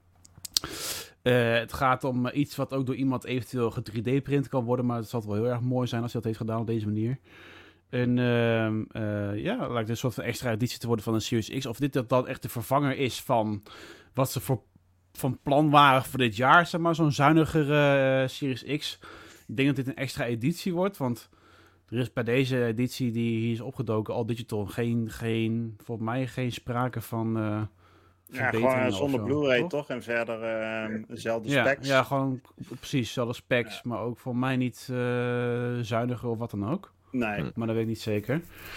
Het gaat om iets wat ook door iemand eventueel 3D-print kan worden. Maar het zal wel heel erg mooi zijn als hij dat heeft gedaan op deze manier. En lijkt een soort van extra editie te worden van een Series X. Of dit dat dan echt de vervanger is van wat ze van plan waren voor dit jaar. Zeg maar, zo'n zuinigere Series X. Ik denk dat dit een extra editie wordt, want er is bij deze editie die hier is opgedoken, all digital, volgens mij geen sprake van gewoon zonder Blu-ray toch? En verder dezelfde specs. Ja, gewoon precies dezelfde specs, maar ook voor mij niet zuiniger of wat dan ook. Nee. Maar dat weet ik niet zeker.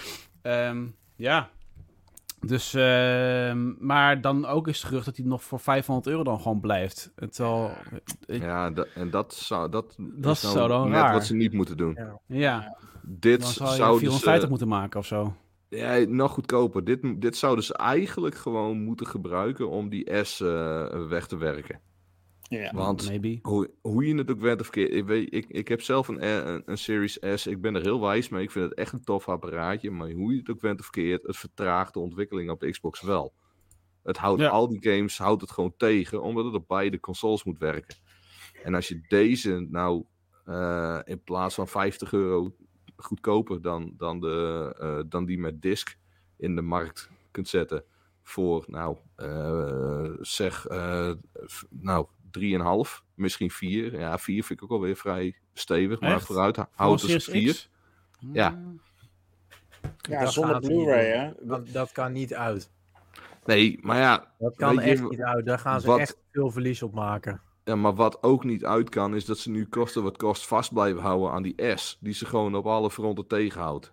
Dus, maar dan ook is het gerucht dat hij nog voor €500 dan gewoon blijft. Dat zou dan net raar. wat ze niet moeten doen. Ja. Dit dan zou je zou 450 moeten maken of zo. Ja, nog goedkoper. Dit zouden ze eigenlijk gewoon moeten gebruiken om die S weg te werken. Ja. Want Maybe. hoe je het ook went of keer, ik heb zelf een Series S. Ik ben er heel wijs mee. Ik vind het echt een tof apparaatje. Maar hoe je het ook went of keert, het vertraagt de ontwikkeling op Xbox wel. Het houdt al die games houdt het gewoon tegen, omdat het op beide consoles moet werken. En als je deze nou in plaats van €50 goedkoper dan die met disc in de markt kunt zetten voor 3,5, misschien 4. Ja, 4 vind ik ook alweer vrij stevig, maar vooruit houdt het 4. Ja. Ja, zonder Blu-ray, hè? Dat kan niet uit. Nee, maar ja. Dat kan echt niet uit. Daar gaan ze echt veel verlies op maken. Ja, maar wat ook niet uit kan, is dat ze nu kosten wat kost vast blijven houden aan die S. Die ze gewoon op alle fronten tegenhoudt.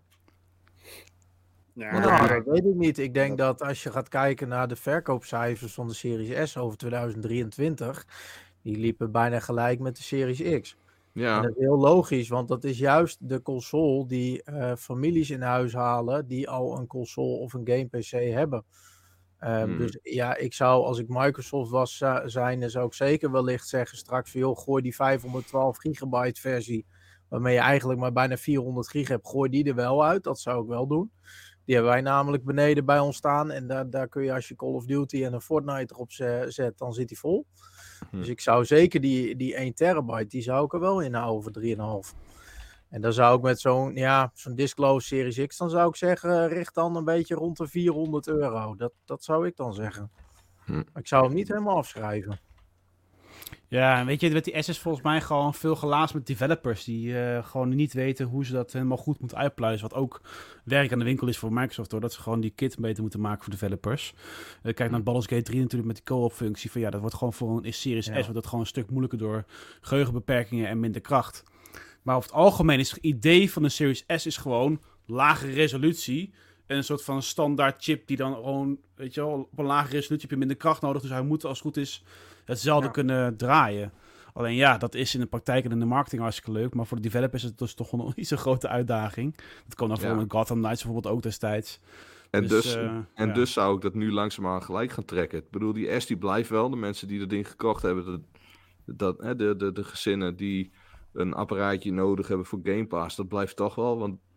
Ja, dat weet ik niet. Ik denk dat als je gaat kijken naar de verkoopcijfers van de Series S over 2023, die liepen bijna gelijk met de Series X. Ja. En dat is heel logisch, want dat is juist de console die families in huis halen die al een console of een game PC hebben. Dus ja, ik zou, als ik Microsoft was zijn, zou ik zeker wellicht zeggen straks van, joh, gooi die 512 gigabyte versie, waarmee je eigenlijk maar bijna 400 gig hebt, gooi die er wel uit. Dat zou ik wel doen. Die hebben wij namelijk beneden bij ons staan. En daar kun je, als je Call of Duty en een Fortnite erop zet, dan zit die vol. Dus ik zou zeker die 1 terabyte, die zou ik er wel in houden voor 3,5. En dan zou ik met zo'n disclose Series X, dan zou ik zeggen, richt dan een beetje rond de €400. Dat zou ik dan zeggen. Maar ik zou hem niet helemaal afschrijven. Ja, weet je, met die S is volgens mij gewoon veel gelaas met developers die gewoon niet weten hoe ze dat helemaal goed moeten uitpluizen. Wat ook werk aan de winkel is voor Microsoft, doordat ze gewoon die kit beter moeten maken voor developers. Kijk naar Baldur's Gate 3 natuurlijk met die co-op functie. Van ja, dat wordt gewoon voor een Series S, wordt dat gewoon een stuk moeilijker door geheugenbeperkingen en minder kracht. Maar over het algemeen is het idee van de Series S is gewoon lage resolutie. En een soort van standaard chip die dan gewoon, weet je wel, op een lage resolutie heb je minder kracht nodig. Dus hij moet als het goed is hetzelfde kunnen draaien. Alleen ja, dat is in de praktijk en in de marketing hartstikke leuk. Maar voor de developers is het dus toch nog niet zo'n grote uitdaging. Dat kwam dan voor met Gotham Knights bijvoorbeeld ook destijds. En dus zou ik dat nu langzaamaan gelijk gaan trekken. Ik bedoel, die S die blijft wel. De mensen die dat ding gekocht hebben, de gezinnen die een apparaatje nodig hebben voor Game Pass, dat blijft toch wel. Want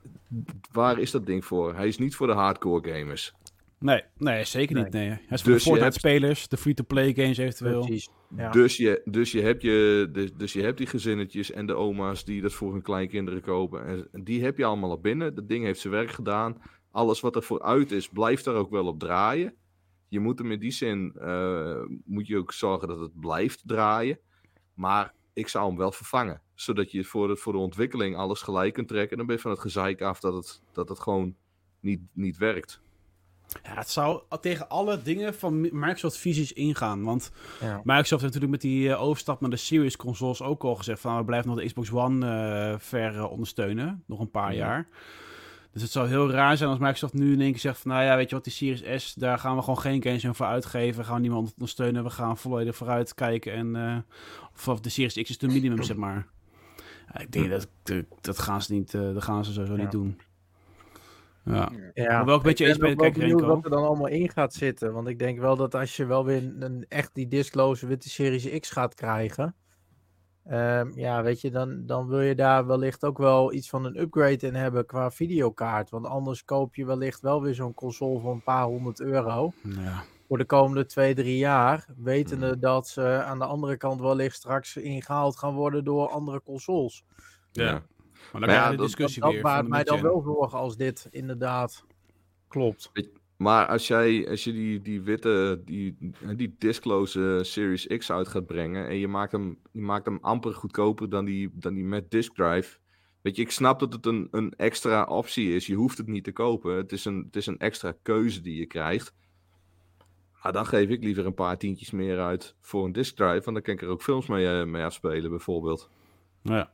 waar is dat ding voor? Hij is niet voor de hardcore gamers. Nee, zeker niet. Nee. Hij is voor Dus de Fortnite-spelers, de free-to-play games eventueel. Precies. Ja. Dus je hebt die gezinnetjes en de oma's die dat voor hun kleinkinderen kopen. En die heb je allemaal op binnen. Dat ding heeft zijn werk gedaan. Alles wat er vooruit is, blijft er ook wel op draaien. Je moet hem in die zin, moet je ook zorgen dat het blijft draaien. Maar ik zou hem wel vervangen. Zodat je voor de ontwikkeling alles gelijk kunt trekken. Dan ben je van het gezeik af dat het gewoon niet werkt. Ja, het zou tegen alle dingen van Microsoft visies ingaan. Want Ja. Microsoft heeft natuurlijk met die overstap naar de Series consoles ook al gezegd van we blijven nog de Xbox One ver ondersteunen. Nog een paar jaar. Dus het zou heel raar zijn als Microsoft nu in één keer zegt van nou ja, weet je wat, die Series S, daar gaan we gewoon geen games meer voor uitgeven. Gaan we niemand ondersteunen. We gaan volledig vooruit kijken. En of de Series X is de minimum, zeg maar. Ja, ik denk dat gaan ze niet, dat gaan ze sowieso niet doen. Ja. Ja, Maar wel een beetje eens bij de kijker benieuwd Renko. wat er dan allemaal in gaat zitten. Want ik denk wel dat als je wel weer echt die diskloze witte Series X gaat krijgen. Ja, weet je, dan wil je daar wellicht ook wel iets van een upgrade in hebben qua videokaart. Want anders koop je wellicht wel weer zo'n console voor een paar €100. Ja. Voor de komende 2-3 jaar. Wetende dat ze aan de andere kant wellicht straks ingehaald gaan worden door andere consoles. Ja. Maar dan Maar ja, krijg je de dat- discussie Dat weer. baart van de mij dan mid-gen. wel zorgen als dit inderdaad klopt. Maar als je die witte, die diskloze Series X uit gaat brengen en je maakt hem amper goedkoper dan die met disk drive. Weet je, ik snap dat het een extra optie is. Je hoeft het niet te kopen. Het is een extra keuze die je krijgt. Maar dan geef ik liever een paar tientjes meer uit voor een disk drive. Want dan kan ik er ook films mee afspelen bijvoorbeeld. Ja.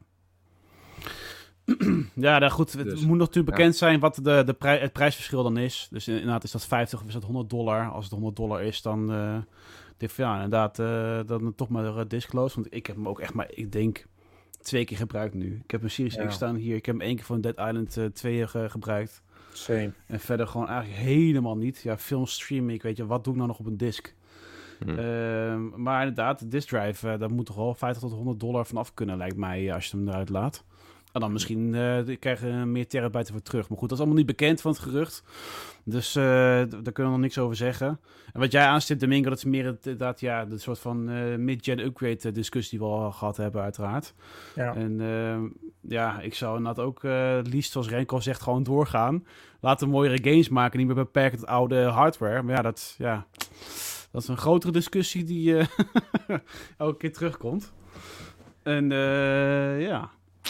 Ja, nou goed. Het Dus, moet nog natuurlijk bekend zijn wat het prijsverschil dan is. Dus inderdaad is dat 50 of is dat $100. Als het $100 is, dan denk ik van, ja, inderdaad, dan toch maar disclose. Want ik heb hem ook echt maar, ik denk, 2 keer gebruikt nu. Ik heb een Series X staan hier. Ik heb hem 1 keer voor een Dead Island 2 gebruikt. Same. En verder gewoon eigenlijk helemaal niet. Ja, film streaming, weet je, wat doe ik nou nog op een disc? Maar inderdaad, de disk drive, daar moet toch wel $50 tot $100 vanaf kunnen, lijkt mij, als je hem eruit laat. En dan misschien krijg je meer terabyte voor terug. Maar goed, dat is allemaal niet bekend van het gerucht. Dus daar kunnen we nog niks over zeggen. En wat jij aanstipt, Domingo, dat is meer inderdaad ja, de soort van mid-gen upgrade discussie die we al gehad hebben, uiteraard. Ja. En ja, ik zou inderdaad ook liefst, zoals Renko zegt, gewoon doorgaan. Laten we mooiere games maken, niet meer beperkt tot oude hardware. Maar ja, dat is een grotere discussie die elke keer terugkomt. En ja.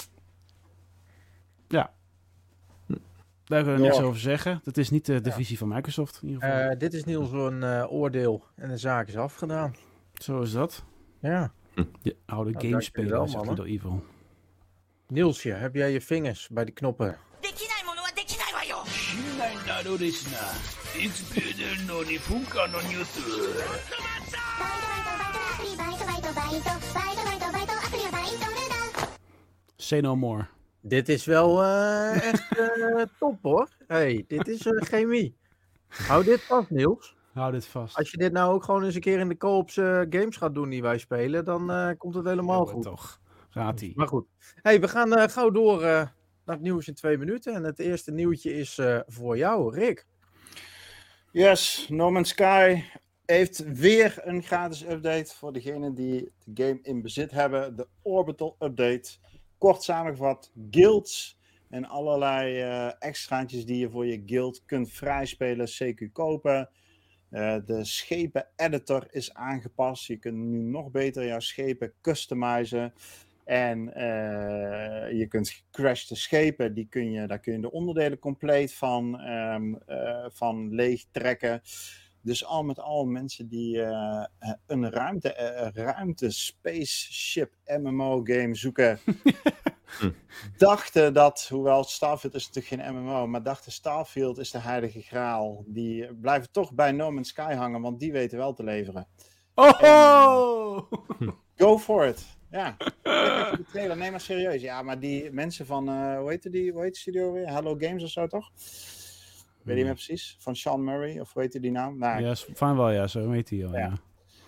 Daar kunnen we niks over zeggen. Dat is niet de visie van Microsoft in ieder geval. Dit is Niels een oordeel en de zaak is afgedaan. Zo is dat. Ja. Je oude Nou, gamespeler, dankjewel, zegt mannen. Lido Evil. Nielsje, heb jij je vingers bij de knoppen? できないものはできないわよ。 知らないだろうですな。いつ来るのに噴火のニュース。 Say no more. Dit is wel echt top hoor. Hey, dit is chemie. Hou dit vast, Niels. Hou dit vast. Als je dit nou ook gewoon eens een keer in de co-ops games gaat doen die wij spelen, dan komt het helemaal goed. Toch. Gaat-ie. Maar goed. Hey, we gaan gauw door naar het nieuws in 2 minuten. En het eerste nieuwtje is voor jou, Rick. Yes, No Man's Sky heeft weer een gratis update voor degenen die de game in bezit hebben. De Orbital Update. Kort samengevat, guilds en allerlei extraatjes die je voor je guild kunt vrijspelen, CQ kopen. De schepen editor is aangepast. Je kunt nu nog beter jouw schepen customizen. En je kunt gecrashte schepen, daar kun je de onderdelen compleet van leeg trekken. Dus al met al mensen die een ruimte spaceship MMO game zoeken, dachten dat, hoewel Starfield is natuurlijk geen MMO, maar dachten Starfield is de heilige graal. Die blijven toch bij No Man's Sky hangen, want die weten wel te leveren. Oh! Go for it. Ja, de trailer, neem maar serieus. Ja, maar die mensen van, hoe heet de studio weer? Hello Games of zo, toch? Weet je niet meer precies? Van Sean Murray, of hoe heet die naam? Nou, Ja, fijn wel, ja. Zo heet hij al, Ja. ja.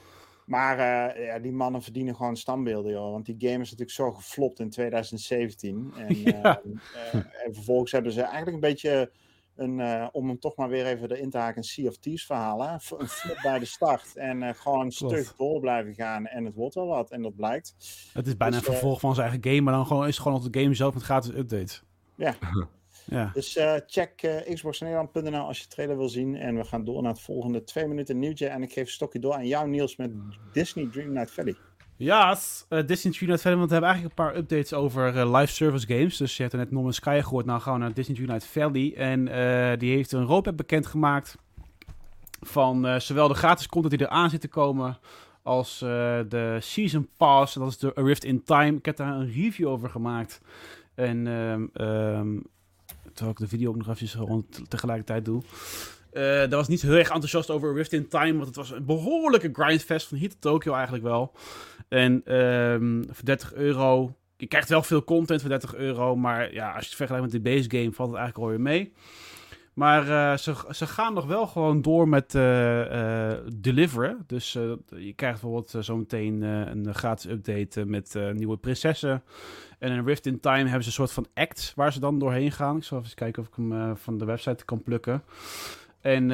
Maar ja, die mannen verdienen gewoon standbeelden, joh. Want die game is natuurlijk zo geflopt in 2017. En, en vervolgens hebben ze eigenlijk een beetje om hem toch maar weer even erin te haken, een Sea of Thieves verhaal. Hè? Een flip bij de start. En gewoon stug door blijven gaan. En het wordt wel wat. En dat blijkt. Het is bijna een vervolg van zijn eigen game. Maar dan gewoon, is het gewoon op de game zelf met gratis updates. Ja. Ja. Dus check xboxnederland.nl als je de trailer wil zien. En we gaan door naar het volgende 2 minuten nieuwtje. En ik geef een stokje door aan jou, Niels, met Disney Dreamlight Valley. Ja, Disney Dreamlight Valley, want we hebben eigenlijk een paar updates over live service games. Dus je hebt er net No Man's Sky gehoord, nou gaan we naar Disney Dreamlight Valley. En die heeft een roadmap bekendgemaakt van zowel de gratis content die eraan zit te komen, als de Season Pass, en dat is de A Rift in Time. Ik heb daar een review over gemaakt. En terwijl ik de video ook nog even gewoon tegelijkertijd doe. Daar was niet heel erg enthousiast over Rift in Time, want het was een behoorlijke grindfest van hier tot Tokyo eigenlijk wel. En voor €30, je krijgt wel veel content voor €30, maar ja, als je het vergelijkt met de base game valt het eigenlijk alweer mee. Maar ze gaan nog wel gewoon door met deliveren. Dus je krijgt bijvoorbeeld zometeen een gratis update met nieuwe prinsessen. En in Rift in Time hebben ze een soort van act waar ze dan doorheen gaan. Ik zal even kijken of ik hem van de website kan plukken. En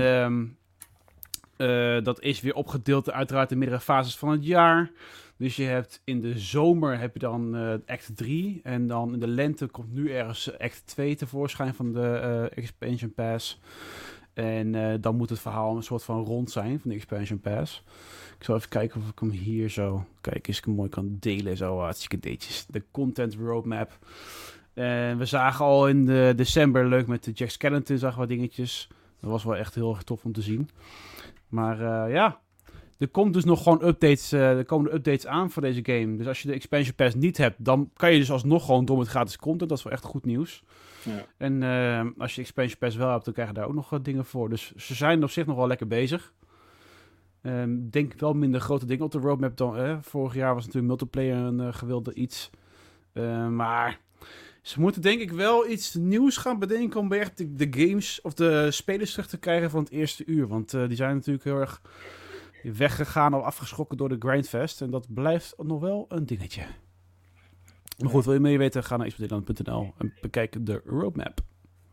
dat is weer opgedeeld uiteraard in meerdere fases van het jaar. Dus je hebt in de zomer heb je dan act 3. En dan in de lente komt nu ergens act 2 tevoorschijn van de expansion pass. En dan moet het verhaal een soort van rond zijn van de expansion pass. Ik zal even kijken of ik hem hier zo... Kijk, eens ik hem mooi kan delen. Zo hartstikke deetjes. De content roadmap. En we zagen al in december leuk met de Jack Skellington zagen we dingetjes. Dat was wel echt heel erg tof om te zien. Maar ja... Er komt dus nog gewoon updates, er komen updates aan voor deze game. Dus als je de expansion pass niet hebt, dan kan je dus alsnog gewoon door met gratis content. Dat is wel echt goed nieuws. Ja. En als je expansion pass wel hebt, dan krijg je daar ook nog wat dingen voor. Dus ze zijn op zich nog wel lekker bezig. Denk wel minder grote dingen op de roadmap dan... vorig jaar was natuurlijk multiplayer een gewilde iets. Maar ze moeten denk ik wel iets nieuws gaan bedenken om echt de games of de spelers terug te krijgen van het eerste uur. Want die zijn natuurlijk heel erg... weggegaan of afgeschrokken door de Grindfest. En dat blijft nog wel een dingetje. Maar goed, wil je meer weten? Ga naar xboxnederland.nl en bekijk de roadmap.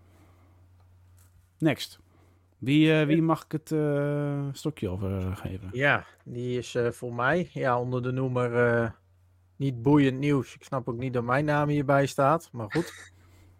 Next. Wie mag ik het stokje overgeven? Ja, die is voor mij onder de noemer niet boeiend nieuws. Ik snap ook niet dat mijn naam hierbij staat, maar goed.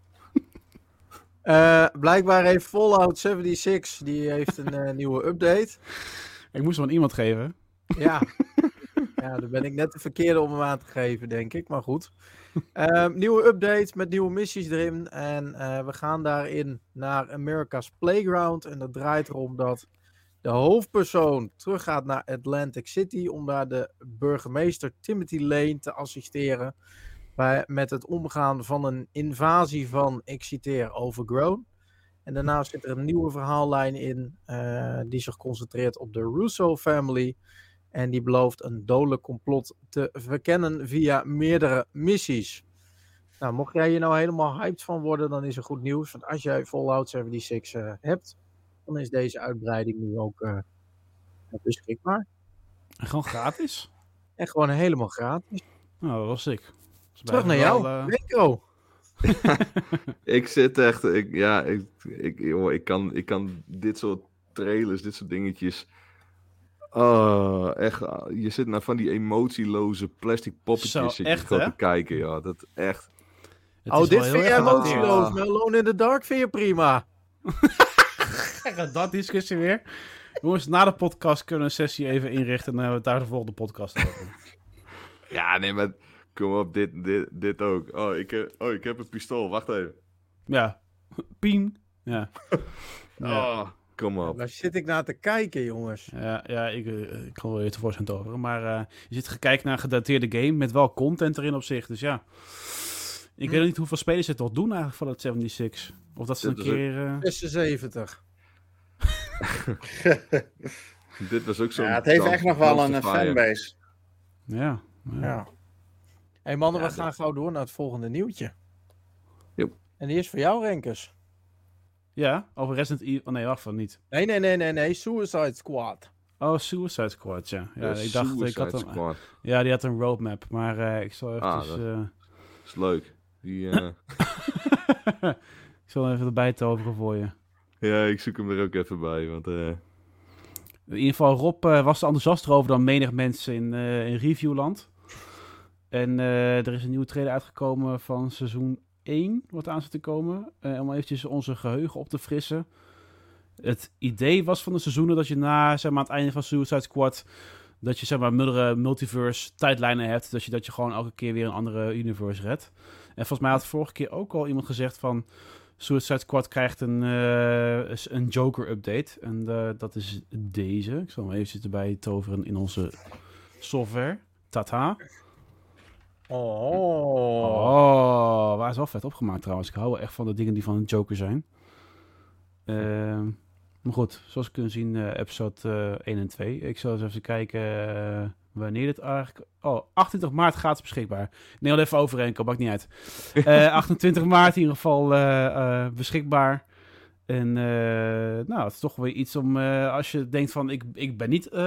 Blijkbaar heeft Fallout 76, die heeft een nieuwe update. Ik moest hem aan iemand geven. Ja, dan ben ik net de verkeerde om hem aan te geven, denk ik. Maar goed. Nieuwe update met nieuwe missies erin. En we gaan daarin naar America's Playground. En dat draait erom dat de hoofdpersoon teruggaat naar Atlantic City om daar de burgemeester Timothy Lane te assisteren met het omgaan van een invasie van, ik citeer, Overgrown. En daarnaast zit er een nieuwe verhaallijn in die zich concentreert op de Russo family. En die belooft een dodelijk complot te verkennen via meerdere missies. Nou, mocht jij hier nou helemaal hyped van worden, dan is er goed nieuws. Want als jij Fallout 76 hebt, dan is deze uitbreiding nu ook beschikbaar. En gewoon gratis? En gewoon helemaal gratis. Nou, dat was ik. Terug naar jou, Renko. Ik zit echt... Ik kan dit soort trailers, dit soort dingetjes... echt, je zit naar van die emotieloze plastic poppetjes te kijken. Ja, dat echt... Dit vind je emotieloos. Maar Alone in the Dark vind je prima. Dat discussie weer. Jongens, na de podcast kunnen we een sessie even inrichten. En dan hebben we het daar de volgende podcast over. Ja, nee, maar... Kom op, dit ook. Ik heb een pistool. Wacht even. Ja. Pien. Ja. Kom op. Waar zit ik naar te kijken, jongens? Ja, ik kan wel weer tevoorschijn toveren. Maar je zit te kijken naar een gedateerde game met wel content erin op zich. Dus ja. Ik weet niet hoeveel spelers het toch doen eigenlijk van het 76. Of dat ze een keer... 76. Dit was ook zo'n... Ja, het heeft echt nog wel een fanbase. Ja. Hey mannen, we gaan gauw door naar het volgende nieuwtje. Yep. En die is voor jou, Renkers. Ja, over Resident Evil... Oh nee, wacht van niet. Nee. Suicide Squad. Oh, Suicide Squad, ja. Ja, ik dacht, ik Suicide had hem... Squad. Ja, die had een roadmap, maar ik zal eventjes... Dat is leuk. Die, ik zal even erbij toveren voor je. ja, ik zoek hem er ook even bij, want... In ieder geval, Rob was er enthousiaster over dan menig mensen in reviewland. En er is een nieuwe trailer uitgekomen van seizoen 1, wat aan zit te komen. Om eventjes onze geheugen op te frissen. Het idee was van de seizoenen dat je na, zeg maar, aan het einde van Suicide Squad... dat je, zeg maar, meerdere multiverse tijdlijnen hebt. Dat je gewoon elke keer weer een andere universe redt. En volgens mij had vorige keer ook al iemand gezegd van... Suicide Squad krijgt een Joker-update. En dat is deze. Ik zal hem even erbij toveren in onze software. Tata. Oh, waar is wel vet opgemaakt trouwens. Ik hou wel echt van de dingen die van een Joker zijn. Maar goed, zoals we kunnen zien, episode 1 en 2. Ik zal eens even kijken wanneer dit eigenlijk... Oh, 28 maart gaat het beschikbaar. Ik neem al even overeenkomen, maakt niet uit. 28 maart in ieder geval beschikbaar. En nou, het is toch weer iets om... als je denkt van, ik ben niet...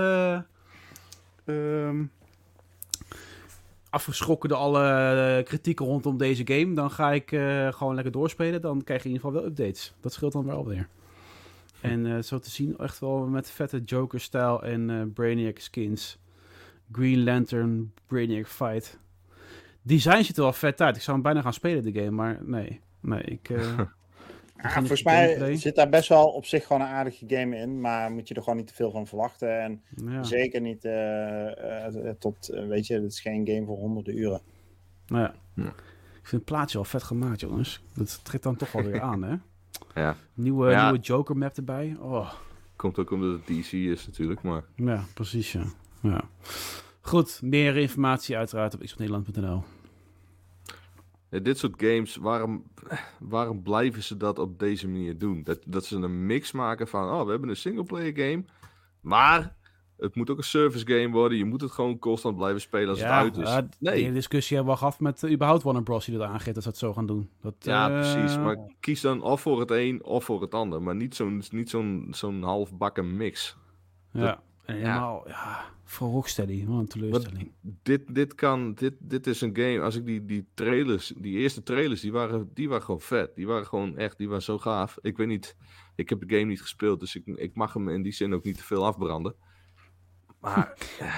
afgeschrokken door alle kritieken rondom deze game. Dan ga ik gewoon lekker doorspelen. Dan krijg je in ieder geval wel updates. Dat scheelt dan wel weer. En zo te zien echt wel met vette Joker-stijl en Brainiac skins. Green Lantern, Brainiac fight. Design ziet er wel vet uit. Ik zou hem bijna gaan spelen, de game. Maar nee, ik... volgens mij zit daar best wel op zich gewoon een aardige game in. Maar moet je er gewoon niet te veel van verwachten. En zeker niet tot... weet je, het is geen game voor honderden uren. Ja. Ik vind het plaatje al vet gemaakt, jongens. Dat trekt dan toch wel weer aan, hè? Ja. Nieuwe Joker map erbij. Oh. Komt ook omdat het DC is natuurlijk, maar... Ja, precies, ja. Goed, meer informatie uiteraard op xboxnederland.nl. Ja, dit soort games, waarom blijven ze dat op deze manier doen? Dat ze een mix maken van, we hebben een singleplayer game, maar het moet ook een service game worden. Je moet het gewoon constant blijven spelen als het uit is. Nee. Die discussie hebben we al gehad met überhaupt Warner Bros. Die dat aangeeft dat ze het zo gaan doen. Precies. Maar kies dan of voor het een of voor het ander. Maar niet zo'n halfbakken mix. Ja, en helemaal voor Rocksteady. Wat een teleurstelling. Dit is een game. Als ik die trailers, die eerste trailers, die waren gewoon vet. Die waren zo gaaf. Ik weet niet, ik heb de game niet gespeeld, dus ik mag hem in die zin ook niet te veel afbranden. Maar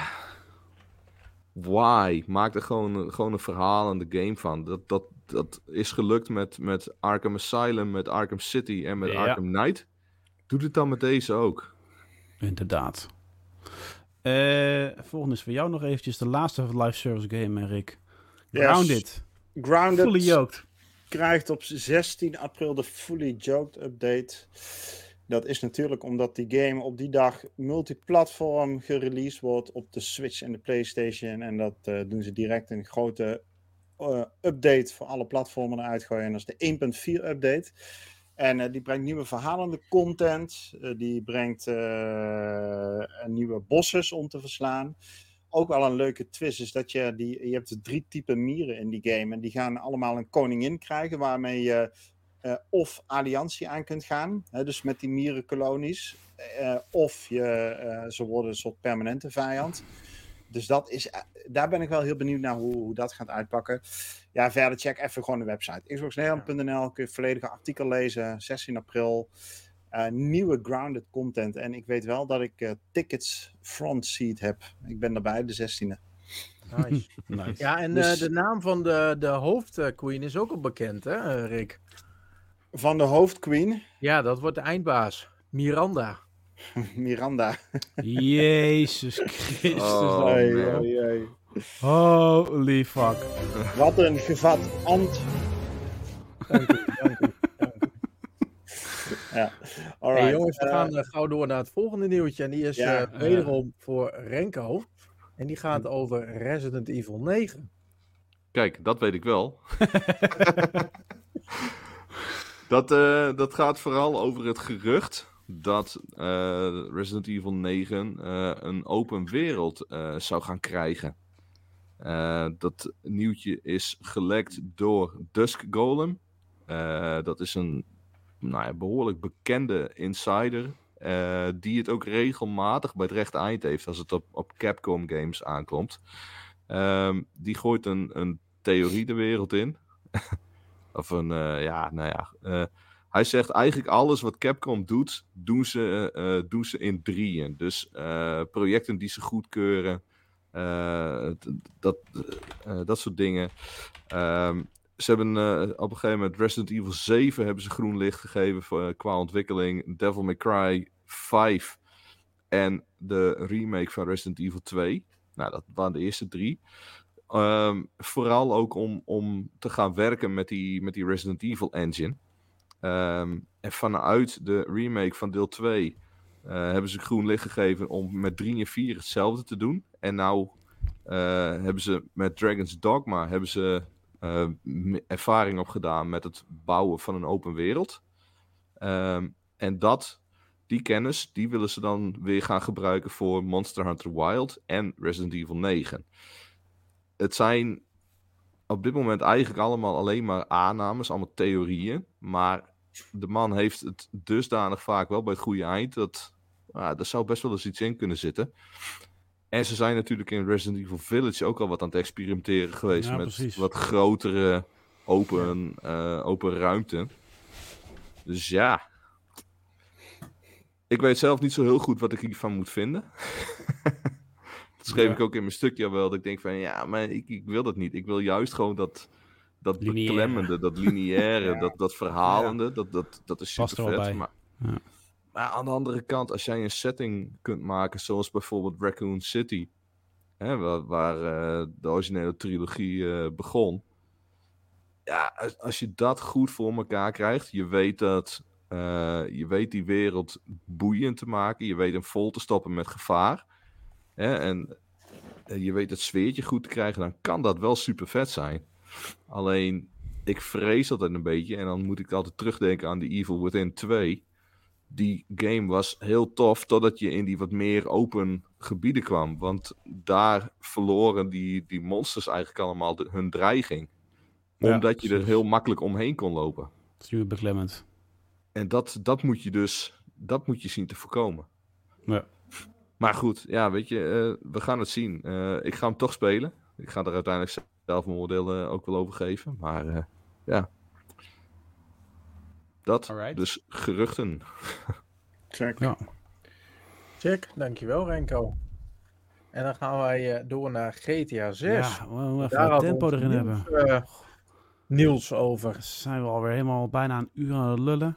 why? Maak er gewoon een verhaal aan de game van. Dat is gelukt met Arkham Asylum, met Arkham City en met Arkham Knight. Doe het dan met deze ook. Inderdaad. Volgende is voor jou nog eventjes de laatste live service game, Rick. Grounded. Fully Yoked. Krijgt op 16 april de Fully Yoked update. Dat is natuurlijk omdat die game op die dag multiplatform gereleased wordt op de Switch en de PlayStation. En dat doen ze direct een grote update voor alle platformen eruit gooien. En dat is de 1.4 update. En die brengt nieuwe verhalende content. Die brengt nieuwe bosses om te verslaan. Ook wel een leuke twist is dat je hebt 3 typen mieren in die game. En die gaan allemaal een koningin krijgen waarmee je of alliantie aan kunt gaan. Dus met die mierenkolonies. Of ze worden een soort permanente vijand. Dus daar ben ik wel heel benieuwd naar hoe dat gaat uitpakken. Ja, verder check even gewoon de website. xboxnederland.nl kun je het volledige artikel lezen. 16 april. Nieuwe grounded content. En ik weet wel dat ik tickets front seat heb. Ik ben erbij, de 16e. Nice. Ja, en de naam van de hoofdqueen is ook al bekend, hè, Rick? Van de hoofdqueen? Ja, dat wordt de eindbaas. Miranda. Miranda. Jezus Christus. Oei. Holy fuck. Wat een gevat ambt. Dank u. Ja. Hey, jongens, we gaan gauw door naar het volgende nieuwtje. En die is wederom voor Renko. En die gaat over Resident Evil 9. Kijk, dat weet ik wel. Dat gaat vooral over het gerucht dat Resident Evil 9 een open wereld zou gaan krijgen. Dat nieuwtje is gelekt door Dusk Golem. Dat is een behoorlijk bekende insider. die het ook regelmatig bij het rechte eind heeft als het op Capcom games aankomt. Die gooit een theorie de wereld in. Of hij zegt eigenlijk alles wat Capcom doet, doen ze in 3. Dus projecten die ze goedkeuren, dat soort dingen. Ze hebben op een gegeven moment Resident Evil 7 hebben ze groen licht gegeven qua ontwikkeling. Devil May Cry 5 en de remake van Resident Evil 2. Nou, dat waren de eerste 3. Vooral ook om te gaan werken met die Resident Evil engine. En vanuit de remake van deel 2 hebben ze groen licht gegeven om met 3 en 4 hetzelfde te doen. En nou hebben ze met Dragon's Dogma ervaring opgedaan met het bouwen van een open wereld. En die kennis, die willen ze dan weer gaan gebruiken voor Monster Hunter Wild en Resident Evil 9. Het zijn op dit moment eigenlijk allemaal alleen maar aannames, allemaal theorieën. Maar de man heeft het dusdanig vaak wel bij het goede eind dat er zou best wel eens iets in kunnen zitten. En ze zijn natuurlijk in Resident Evil Village ook al wat aan het experimenteren geweest met precies. Wat grotere open ruimte. Dus ja, ik weet zelf niet zo heel goed wat ik hiervan moet vinden. Dat schreef ik ook in mijn stukje wel, dat ik denk van ja, maar ik wil dat niet. Ik wil juist gewoon dat beklemmende, dat lineaire, dat verhalende, dat is super vet. Maar aan de andere kant, als jij een setting kunt maken, zoals bijvoorbeeld Raccoon City, waar de originele trilogie begon. Ja, als je dat goed voor elkaar krijgt, je weet die wereld boeiend te maken, je weet hem vol te stoppen met gevaar. En je weet het sfeertje goed te krijgen, dan kan dat wel super vet zijn. Alleen, ik vrees altijd een beetje, en dan moet ik altijd terugdenken aan The Evil Within 2. Die game was heel tof, totdat je in die wat meer open gebieden kwam. Want daar verloren die monsters eigenlijk allemaal hun dreiging. Omdat je er heel makkelijk omheen kon lopen. Dat is nu beklemmend. En dat moet je zien te voorkomen. Ja. Maar goed, ja, weet je, we gaan het zien. Ik ga hem toch spelen. Ik ga er uiteindelijk zelf mijn oordeel ook wel over geven. Maar ja. Dat, alright. Dus geruchten. Check. Ja. Check, dankjewel Renko. En dan gaan wij door naar GTA 6. Ja, we moeten even tempo erin hebben. Niels over. Zijn we alweer helemaal bijna een uur aan het lullen.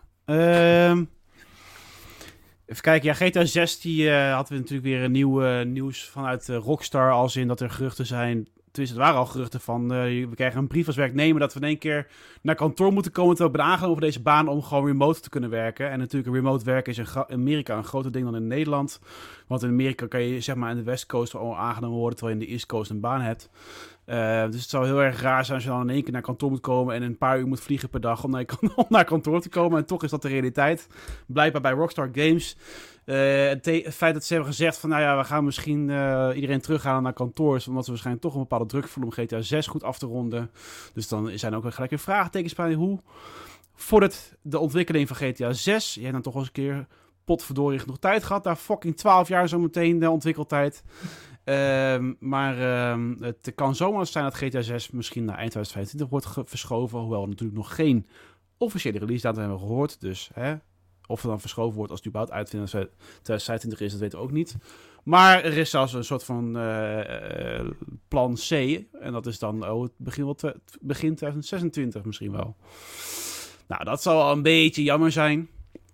Even kijken, ja, GTA 6 die hadden we natuurlijk weer een nieuw nieuws vanuit Rockstar. Als in dat er geruchten zijn. Tenminste, er waren al geruchten van, we krijgen een brief als werknemer dat we in één keer naar kantoor moeten komen. Terwijl ik ben aangenomen voor deze baan om gewoon remote te kunnen werken. En natuurlijk, remote werken is in Amerika een groter ding dan in Nederland. Want in Amerika kan je zeg maar in de West Coast al aangenomen worden, terwijl je in de East Coast een baan hebt. Dus het zou heel erg raar zijn als je dan in één keer naar kantoor moet komen en een paar uur moet vliegen per dag om naar kantoor te komen. En toch is dat de realiteit. Blijkbaar bij Rockstar Games. Het feit dat ze hebben gezegd van, nou ja, we gaan misschien iedereen terughalen naar kantoor, is omdat ze waarschijnlijk toch een bepaalde druk voelen om GTA 6 goed af te ronden. Dus dan zijn er ook weer gelijk weer vraagtekens bij hoe voordat de ontwikkeling van GTA 6, jij hebt dan toch wel eens een keer potverdorie genoeg tijd gehad, daar fucking 12 jaar zo meteen de ontwikkeltijd. Maar het kan zomaar zijn dat GTA 6 misschien naar eind 2025 wordt verschoven, hoewel we natuurlijk nog geen officiële release datum hebben gehoord, dus of het dan verschoven wordt als het überhaupt uit 2025 is, dat weten we ook niet. Maar er is zelfs een soort van plan C. En dat is dan het begin 2026 misschien wel. Nou, dat zal wel een beetje jammer zijn.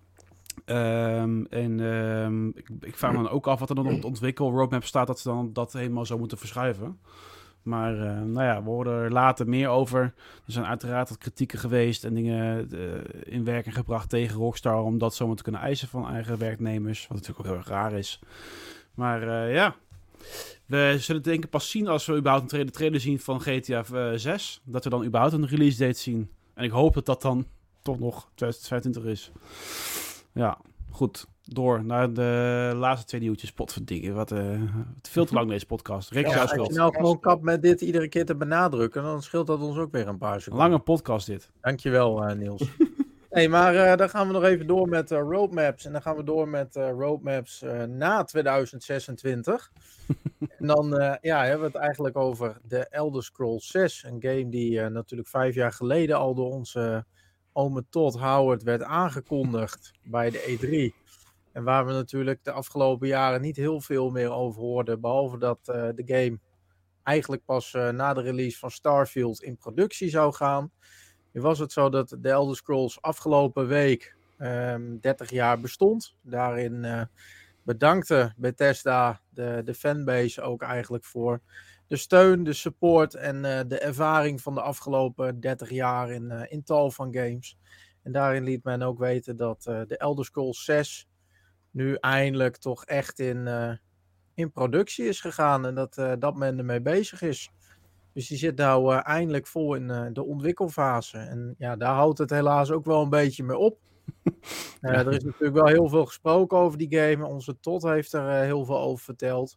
Ik vraag me dan ook af wat er dan op het ontwikkelroadmap staat, dat ze dan dat helemaal zo moeten verschuiven. Maar nou ja, we horen er later meer over. Er zijn uiteraard wat kritieken geweest en dingen in werking gebracht tegen Rockstar om dat zomaar te kunnen eisen van eigen werknemers. Wat natuurlijk ook heel erg raar is. Maar ja, we zullen het denk ik pas zien als we überhaupt een trailer zien van GTA 6. Dat we dan überhaupt een release date zien. En ik hoop dat dat dan toch nog 2025 is. Ja, goed. Door naar de laatste 2 nieuwtjes. Potverdingen. Wat veel te lang deze podcast. Rick, als je nou gewoon kap met dit iedere keer te benadrukken, dan scheelt dat ons ook weer een paar seconden. Lange podcast dit. Dankjewel, Niels. Nee, maar dan gaan we nog even door met roadmaps. En dan gaan we door met roadmaps na 2026. En dan hebben we het eigenlijk over The Elder Scrolls 6. Een game die natuurlijk 5 jaar geleden al door onze ome Todd Howard werd aangekondigd bij de E3. En waar we natuurlijk de afgelopen jaren niet heel veel meer over hoorden. Behalve dat de game eigenlijk pas na de release van Starfield in productie zou gaan. Nu was het zo dat The Elder Scrolls afgelopen week 30 jaar bestond. Daarin bedankte Bethesda de fanbase ook eigenlijk voor de steun, de support en de ervaring van de afgelopen 30 jaar in tal van games. En daarin liet men ook weten dat The Elder Scrolls 6 nu eindelijk toch echt in productie is gegaan en dat men ermee bezig is. Dus die zit nou eindelijk vol in de ontwikkelfase. En ja, daar houdt het helaas ook wel een beetje mee op. Er is natuurlijk wel heel veel gesproken over die game. Onze Todd heeft er heel veel over verteld.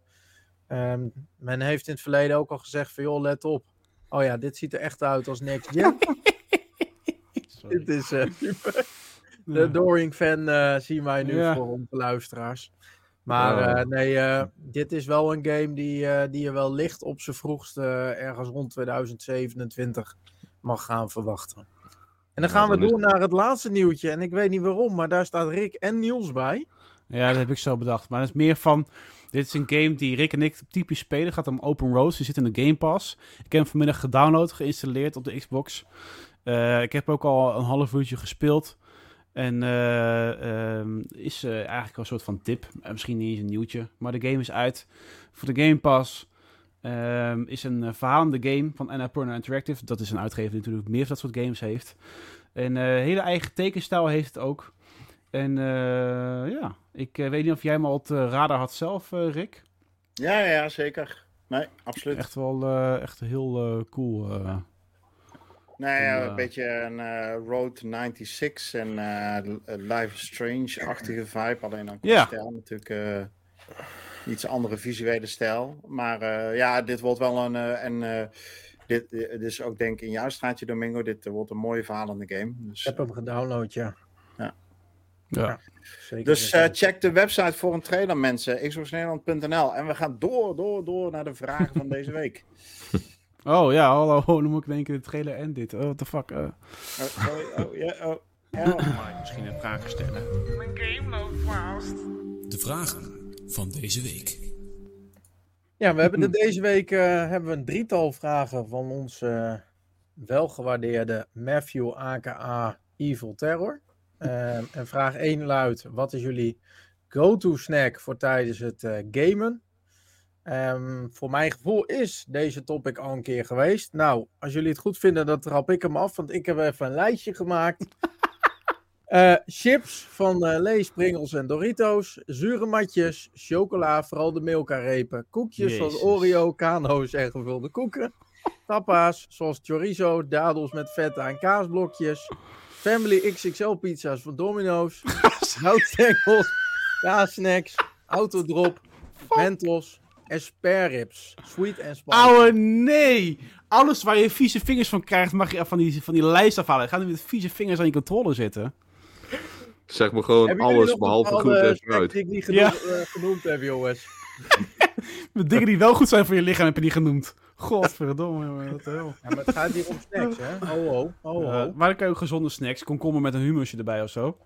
Men heeft in het verleden ook al gezegd van joh, let op. Oh ja, dit ziet er echt uit als next gen. Dit is super. De Doring-fan zien wij nu voor onze luisteraars. Maar dit is wel een game die je wel licht op zijn vroegste ergens rond 2027 mag gaan verwachten. En dan gaan we door naar het laatste nieuwtje. En ik weet niet waarom, maar daar staat Rick en Niels bij. Ja, dat heb ik zo bedacht. Maar dat is meer van... Dit is een game die Rick en ik typisch spelen. Het gaat om Open Road. Die zit in de Game Pass. Ik heb hem vanmiddag gedownload, geïnstalleerd op de Xbox. Ik heb ook al een half uurtje gespeeld. En is eigenlijk wel een soort van tip. Misschien niet eens een nieuwtje. Maar de game is uit voor de Game Pass. Is een verhalende game van Annapurna Interactive. Dat is een uitgever die natuurlijk meer van dat soort games heeft. En hele eigen tekenstijl heeft het ook. En ik weet niet of jij hem al op de radar had zelf, Rick? Ja, zeker. Nee, absoluut. Echt wel echt heel cool. Een beetje een Road 96 en Life is Strange-achtige vibe. Alleen dan qua stijl natuurlijk iets andere visuele stijl. Maar dit wordt wel dit is ook denk ik in jouw straatje, Domingo. Dit wordt een mooie verhalende game. Dus, ik heb hem gedownload, ja. Zeker. Dus check de website voor een trailer, mensen. xboxnederland.nl. En we gaan door naar de vragen van deze week. Oh ja, hallo. Dan moet ik in één keer de trailer en dit. Oh, what the fuck. Misschien een vraag stellen. Mijn game loopt vast. De vragen van deze week. Ja, we hebben deze week hebben we een drietal vragen van onze welgewaardeerde Matthew aka Evil Terror. En vraag 1 luidt: wat is jullie go-to snack voor tijdens het gamen? Voor mijn gevoel is deze topic al een keer geweest. Nou, als jullie het goed vinden, dan trap ik hem af, want ik heb even een lijstje gemaakt. Chips van Lay's, Pringles en Doritos, zure matjes, chocola, vooral de Milka-repen, koekjes zoals Oreo, Kano's en gevulde koeken, tapa's zoals chorizo, dadels met feta en kaasblokjes, Family XXL pizza's van Domino's, houtstengels, kaassnacks, autodrop, Mentos en spare ribs, sweet en spicy. Ouwe, nee! Alles waar je vieze vingers van krijgt, mag je van die lijst afhalen. Ga nu met vieze vingers aan je controller zitten. Zeg maar gewoon alles behalve goed en fruit. Die ik niet genoemd heb, jongens. De dingen die wel goed zijn voor je lichaam heb je niet genoemd. Godverdomme, wat de hel. Ja, maar het gaat hier om snacks, hè? Maar dan kan je ook gezonde snacks. Komkommer met een humusje erbij of zo.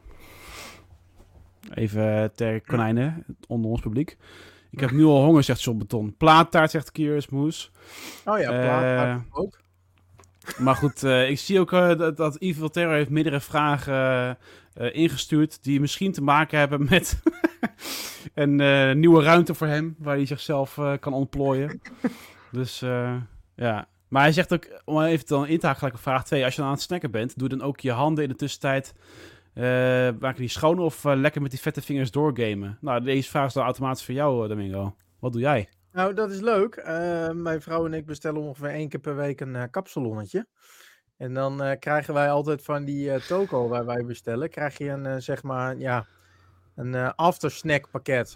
Even ter konijnen, onder ons publiek. Ik heb nu al honger, zegt John Beton. Plaattaart, zegt Curious Moose. Oh ja, plaattaart ook. Maar goed, ik zie ook dat Evil Terror heeft meerdere vragen ingestuurd die misschien te maken hebben met een nieuwe ruimte voor hem, waar hij zichzelf kan ontplooien. Dus ja. Maar hij zegt ook, om even dan in te haken gelijk op vraag 2, als je dan aan het snacken bent, doe dan ook je handen in de tussentijd, maak die schoon of lekker met die vette vingers doorgamen. Nou, deze vraag is dan automatisch voor jou, Domingo. Wat doe jij? Nou, dat is leuk. Mijn vrouw en ik bestellen ongeveer 1 keer per week een kapsalonnetje. En dan krijgen wij altijd van die toko waar wij bestellen, krijg je een, zeg maar, ja, een aftersnack pakket.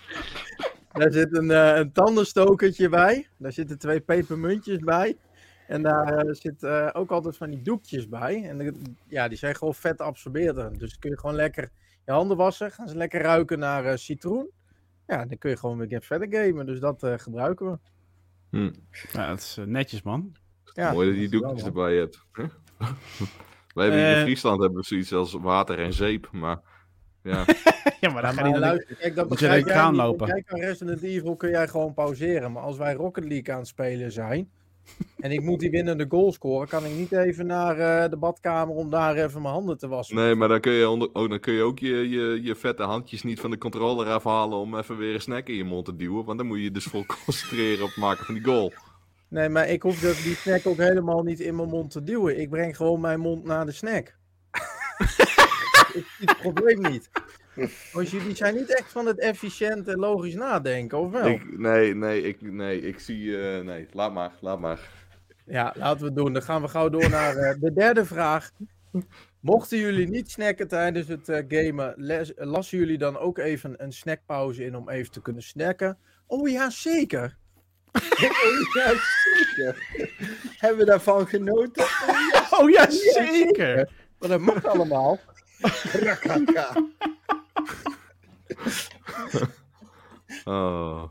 Daar zit een tandenstokertje bij. Daar zitten 2 pepermuntjes bij. En daar zit ook altijd van die doekjes bij. En die zijn gewoon vet absorberend. Dus kun je gewoon lekker je handen wassen. Gaan ze lekker ruiken naar citroen. Ja, dan kun je gewoon weer verder gamen. Dus dat gebruiken we. Ja, dat is netjes, man. Ja, Mooi dat je die doekjes erbij hebt. Wij hebben hier in Friesland hebben we zoiets als water en zeep. Maar ja, Ja, maar dan ga je luister, kijk, dat moet je begrijp de jij kraan niet. lopen. Kijk, aan Resident Evil kun jij gewoon pauzeren. Maar als wij Rocket League aan het spelen zijn... en ik moet die winnende goal scoren... kan ik niet even naar de badkamer... om daar even mijn handen te wassen. nee, maar dan kun je ook je vette handjes niet van de controller afhalen om even weer een snack in je mond te duwen. Want dan moet je je dus vol concentreren op het maken van die goal. Nee, maar ik hoef dus die snack ook helemaal niet in mijn mond te duwen. Ik breng gewoon mijn mond naar de snack. Ik zie het probleem niet. Want jullie zijn niet echt van het efficiënt en logisch nadenken, of wel? Ik zie... nee, laat maar. Ja, laten we het doen. Dan gaan we gauw door naar de derde vraag. Mochten jullie niet snacken tijdens het gamen, lassen jullie dan ook even een snackpauze in om even te kunnen snacken? Oh ja, zeker. Ja, zeker. Hebben we daarvan genoten? Oh ja, zeker! Maar dat mag allemaal. Oh.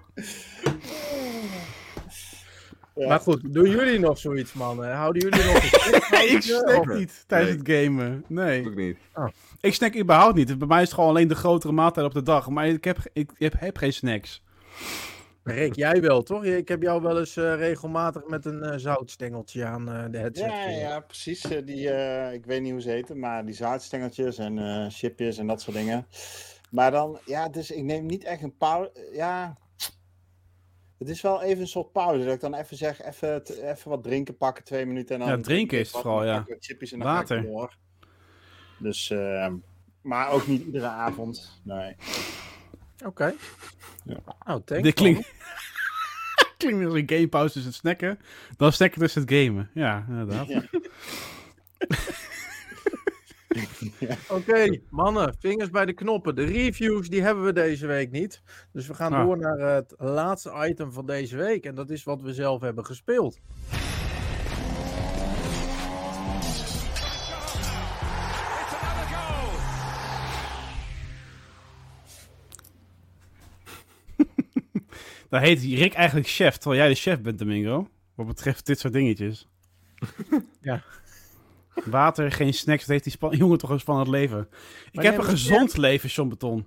Ja. Maar goed, doen jullie nog zoiets, mannen? Houden jullie nog een snackpauze? Ik snack Of- niet tijdens het gamen. Nee. Ook niet. Ik snack überhaupt niet. Bij mij is het gewoon alleen de grotere maaltijd op de dag. Maar ik heb geen snacks. Rick, jij wel, toch? Ik heb jou wel eens regelmatig met een zoutstengeltje aan de headset. Ja, precies. Ik weet niet hoe ze heten, maar die zaadstengeltjes en chipjes en dat soort dingen. Maar dan, ja, dus ik neem niet echt een pauze. Ja, het is wel even een soort pauze. Dat ik dan even zeg, even wat drinken pakken, 2 minuten. En dan Ja, drinken is het vooral, ja. Chipjes en dan Water. ga ik door. Dus, maar ook niet iedere avond. Nee. Oké. Ja. Nou, thanks. Dit klinkt als een gamepauze tussen het snacken. Dan snacken tussen het gamen. Ja, inderdaad. Ja. Oké, mannen, vingers bij de knoppen. De reviews, die hebben we deze week niet. Dus we gaan door naar het laatste item van deze week. En dat is wat we zelf hebben gespeeld. Dan heet Rick eigenlijk chef, terwijl jij de chef bent, Domingo. Wat betreft dit soort dingetjes. Ja. Water, geen snacks, dat heeft die jongen toch een spannend leven. Ik Maar heb nee, een maar gezond leven, John Beton.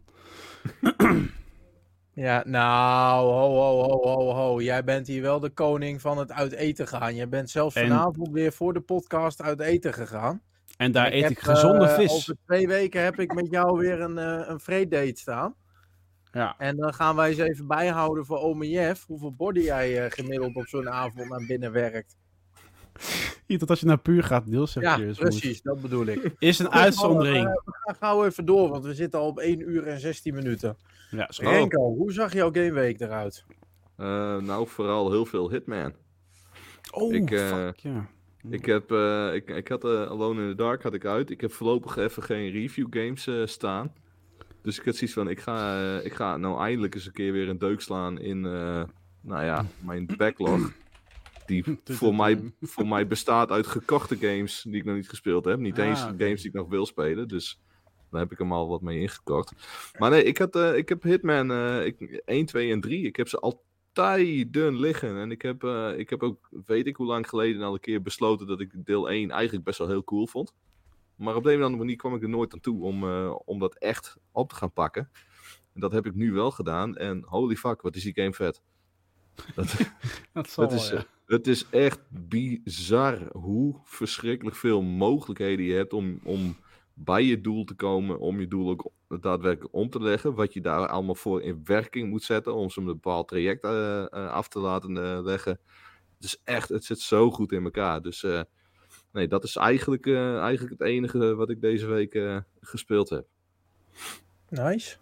Ja, nou, ho. Jij bent hier wel de koning van het uit eten gaan. Jij bent zelfs En- vanavond weer voor de podcast uit eten gegaan. En daar eet heb, ik gezonde vis. Over 2 weken heb ik met jou weer een vreeddate staan. Ja. En dan gaan wij eens even bijhouden voor ome Jeff hoeveel body jij gemiddeld op zo'n avond naar binnen werkt. Niet dat als je naar puur gaat, Niels. Ja, precies, dat bedoel ik. Is een Goed, uitzondering. mannen, we gaan gauw even door, want we zitten al op 1 uur en 16 minuten. Ja, zo. Renko, hoe zag jouw gameweek eruit? Nou, vooral heel veel Hitman. Oh, Ik, fuck, ja. Ik had Alone in the Dark had ik uit. Ik heb voorlopig even geen review games staan. Dus ik had zoiets van, ik ga nou eindelijk eens een keer weer een deuk slaan in mijn backlog. Die voor mij bestaat uit gekochte games die ik nog niet gespeeld heb. Niet eens oké. games die ik nog wil spelen. Dus daar heb ik hem al wat mee ingekocht. Maar nee, ik heb Hitman 1, 2 en 3. Ik heb ze al tijden liggen. En ik heb ook, weet ik hoe lang geleden al een keer besloten dat ik deel 1 eigenlijk best wel heel cool vond. Maar op de een of andere manier kwam ik er nooit aan toe om dat echt op te gaan pakken. En dat heb ik nu wel gedaan. En holy fuck, wat is die game vet. Dat zal Het wel, is, ja. het is echt bizar hoe verschrikkelijk veel mogelijkheden je hebt om bij je doel te komen. Om je doel ook daadwerkelijk om te leggen. Wat je daar allemaal voor in werking moet zetten. Om ze een bepaald traject af te laten leggen. Het is echt, het zit zo goed in elkaar. Dus nee, dat is eigenlijk het enige wat ik deze week gespeeld heb. Nice.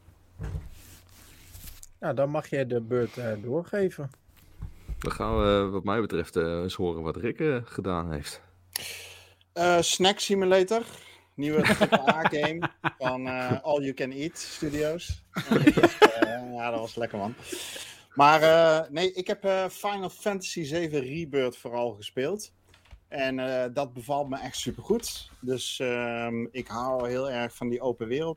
Nou, dan mag jij de beurt doorgeven. Dan gaan we wat mij betreft eens horen wat Rick gedaan heeft. Snack Simulator. Nieuwe AAA-game van All You Can Eat Studios. Ja, dat was lekker, man. Maar nee, ik heb Final Fantasy VII Rebirth vooral gespeeld. En dat bevalt me echt supergoed. Dus ik hou heel erg van die open wereld.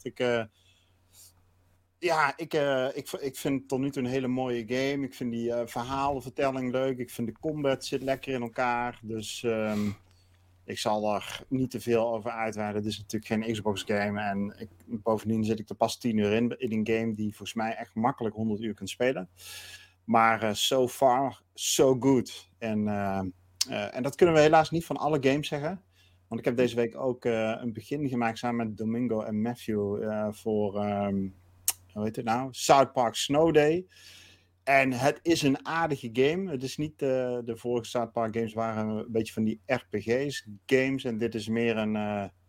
Ik vind het tot nu toe een hele mooie game. Ik vind die verhalenvertelling leuk. Ik vind de combat zit lekker in elkaar. Dus ik zal er niet te veel over uitweiden. Het is natuurlijk geen Xbox game. En bovendien zit ik er pas 10 uur in een game die volgens mij echt makkelijk 100 uur kunt spelen. Maar so far, so good. En dat kunnen we helaas niet van alle games zeggen. Want ik heb deze week ook een begin gemaakt samen met Domingo en Matthew voor, hoe heet het nou? South Park Snow Day. En het is een aardige game. Het is niet de vorige South Park games waren een beetje van die RPG's games. En dit is meer een,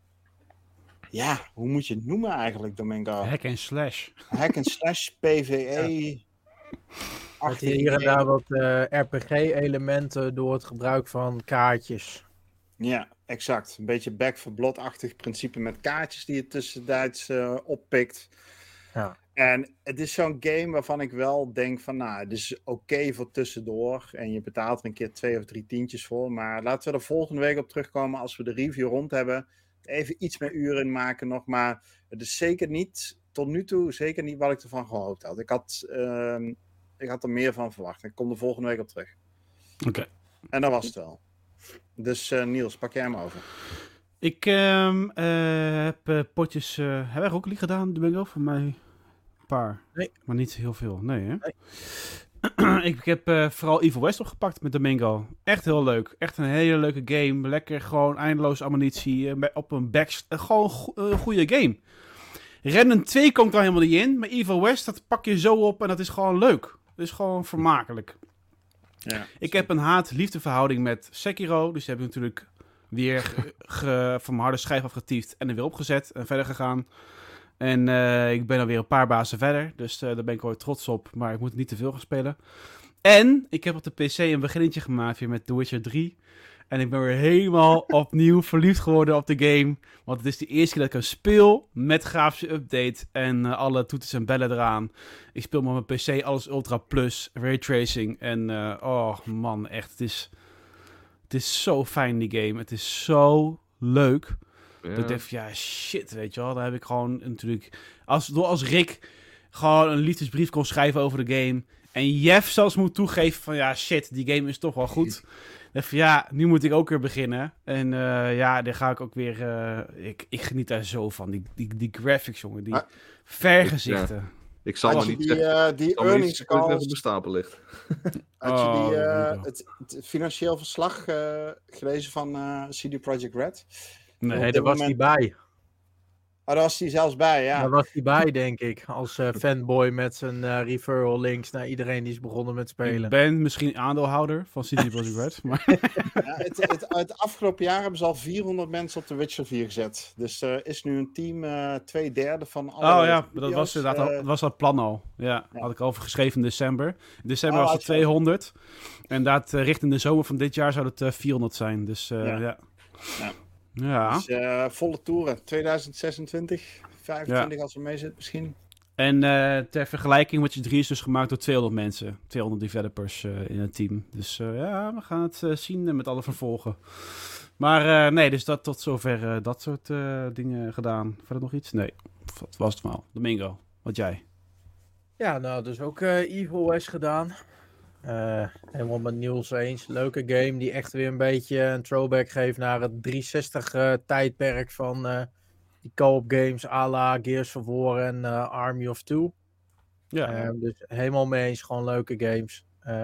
hoe moet je het noemen eigenlijk, Domingo? Hack and slash. Hack and slash, PvE. Met hier en daar wat RPG-elementen door het gebruik van kaartjes. Ja, exact. Een beetje Back 4 Blood-achtig principe met kaartjes die je tussentijds oppikt. Ja. En het is zo'n game waarvan ik wel denk van, nou, het is oké voor tussendoor. En je betaalt er een keer 2 of 3 tientjes voor. Maar laten we er volgende week op terugkomen als we de review rond hebben. Even iets meer uren in maken nog. Maar het is zeker niet, tot nu toe, zeker niet wat ik ervan gehoopt had. Ik had er meer van verwacht. Ik kom er volgende week op terug. Oké. En dat was het wel. Dus Niels, pak jij hem over. Ik heb potjes... hebben wij Rocket League gedaan, Domingo? Voor mij een paar. Nee. Maar niet heel veel. Nee, hè? Nee. Ik heb vooral Evil West opgepakt met Domingo. Echt heel leuk. Echt een hele leuke game. Lekker gewoon eindeloos ammunitie. Op een gewoon een goede game. Remnant 2 komt er helemaal niet in. Maar Evil West, dat pak je zo op en dat is gewoon leuk. Het is gewoon vermakelijk. Ja, ik heb een haat-liefde verhouding met Sekiro. Dus die heb ik natuurlijk weer van mijn harde schijf afgetiefd en er weer opgezet en verder gegaan. En ik ben alweer een paar bazen verder. Dus daar ben ik wel trots op. Maar ik moet niet te veel gaan spelen. En ik heb op de PC een beginnetje gemaakt weer met The Witcher 3. En ik ben weer helemaal opnieuw verliefd geworden op de game. Want het is de eerste keer dat ik hem speel met grafische update en alle toeters en bellen eraan. Ik speel met mijn PC alles Ultra Plus, Raytracing. En oh man, echt, het is zo fijn die game. Het is zo leuk. Ja. Dat ik denk van, ja shit, weet je wel. Dan heb ik gewoon natuurlijk, als Rick gewoon een liefdesbrief kon schrijven over de game. En Jeff zelfs moet toegeven van, ja shit, die game is toch wel goed. Van, ja, nu moet ik ook weer beginnen. En dan ga ik ook weer... Ik geniet daar zo van. Die graphics, jongen. Die vergezichten. Ja. Ik zal maar niet zeggen. Die earnings calls... op de stapel ligt. Had je het financieel verslag gelezen van CD Projekt Red? Nee, daar was hij bij. Oh, daar was hij zelfs bij, ja. Daar was hij bij, denk ik. Als fanboy met zijn referral links naar iedereen die is begonnen met spelen. Ik ben misschien aandeelhouder van CD Projekt Red. Maar... Ja, het afgelopen jaar hebben ze al 400 mensen op The Witcher 4 gezet. Dus is nu een team 2/3 van alle... Oh ja, dat was inderdaad was dat plan al. Ja, had ik over geschreven in december. In december was het 200. En richting de zomer van dit jaar zou het 400 zijn. Dus ja. Ja. Dus volle toeren. 2026, 25 als we mee zitten misschien. En ter vergelijking, Witcher 3 is dus gemaakt door 200 mensen. 200 developers in het team. Dus we gaan het zien met alle vervolgen. Maar nee, dus dat tot zover dat soort dingen gedaan. Verder nog iets? Nee, dat was het wel. Domingo, wat jij? Ja, nou, dus ook Evil West gedaan. Helemaal met Niels eens. Leuke game die echt weer een beetje een throwback geeft naar het 360 tijdperk van die co-op games à la Gears of War en Army of Two. Ja. Dus helemaal mee eens, gewoon leuke games.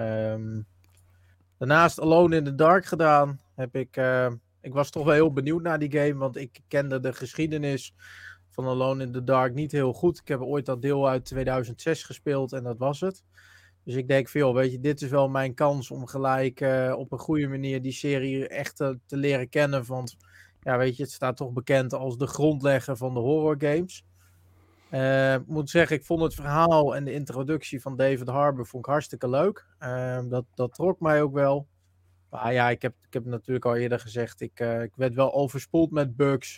Daarnaast Alone in the Dark gedaan. Ik was toch wel heel benieuwd naar die game, want ik kende de geschiedenis van Alone in the Dark niet heel goed. Ik heb ooit dat deel uit 2006 gespeeld en dat was het. Dus ik denk veel, weet je, dit is wel mijn kans om gelijk op een goede manier die serie echt te leren kennen. Want ja, weet je, het staat toch bekend als de grondlegger van de horror games. Ik moet zeggen, ik vond het verhaal en de introductie van David Harbour vond ik hartstikke leuk. Dat trok mij ook wel. Maar ja, ik heb natuurlijk al eerder gezegd, ik werd wel overspoeld met bugs.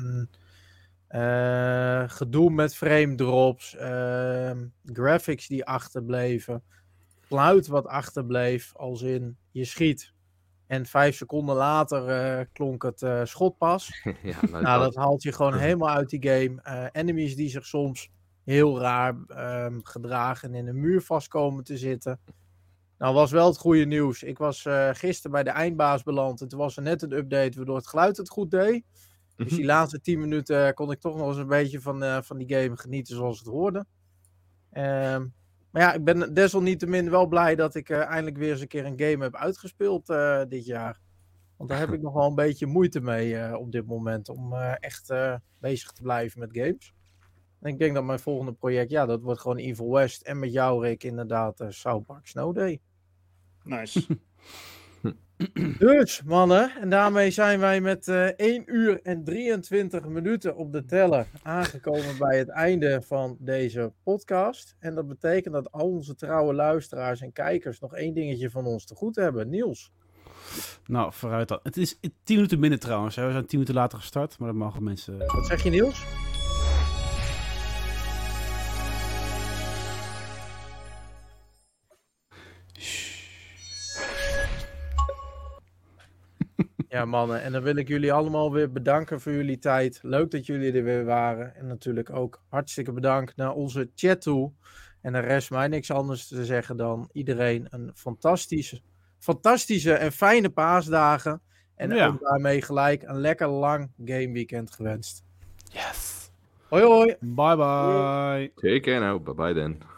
Gedoe met frame drops, graphics die achterbleven, geluid wat achterbleef, als in je schiet En 5 seconden later klonk het schotpas. Ja, Nou, dat haalt je gewoon helemaal uit die game. Enemies die zich soms heel raar gedragen en in een muur vast komen te zitten. Nou, was wel het goede nieuws. Ik was gisteren bij de eindbaas beland. En toen was er net een update waardoor het geluid het goed deed. Dus die laatste 10 minuten kon ik toch nog eens een beetje van die game genieten zoals het hoorde. Maar ja, ik ben desalniettemin wel blij dat ik eindelijk weer eens een keer een game heb uitgespeeld dit jaar. Want daar heb ik nog wel een beetje moeite mee op dit moment. Om echt bezig te blijven met games. En ik denk dat mijn volgende project, ja, dat wordt gewoon Evil West. En met jou, Rick, inderdaad South Park Snow Day. Nice. Dus, mannen, en daarmee zijn wij met 1 uur en 23 minuten op de teller aangekomen bij het einde van deze podcast. En dat betekent dat al onze trouwe luisteraars en kijkers nog 1 dingetje van ons te goed hebben. Niels. Nou, vooruit dan. Het is 10 minuten minder trouwens. Hè. We zijn 10 minuten later gestart, maar dat mogen mensen... Wat zeg je, Niels? Ja, mannen. En dan wil ik jullie allemaal weer bedanken voor jullie tijd. Leuk dat jullie er weer waren. En natuurlijk ook hartstikke bedankt naar onze chat toe. En de rest mij niks anders te zeggen dan iedereen een fantastische en fijne paasdagen. En ook daarmee gelijk een lekker lang gameweekend gewenst. Yes. Hoi hoi. Bye bye. Take care now. Bye bye then.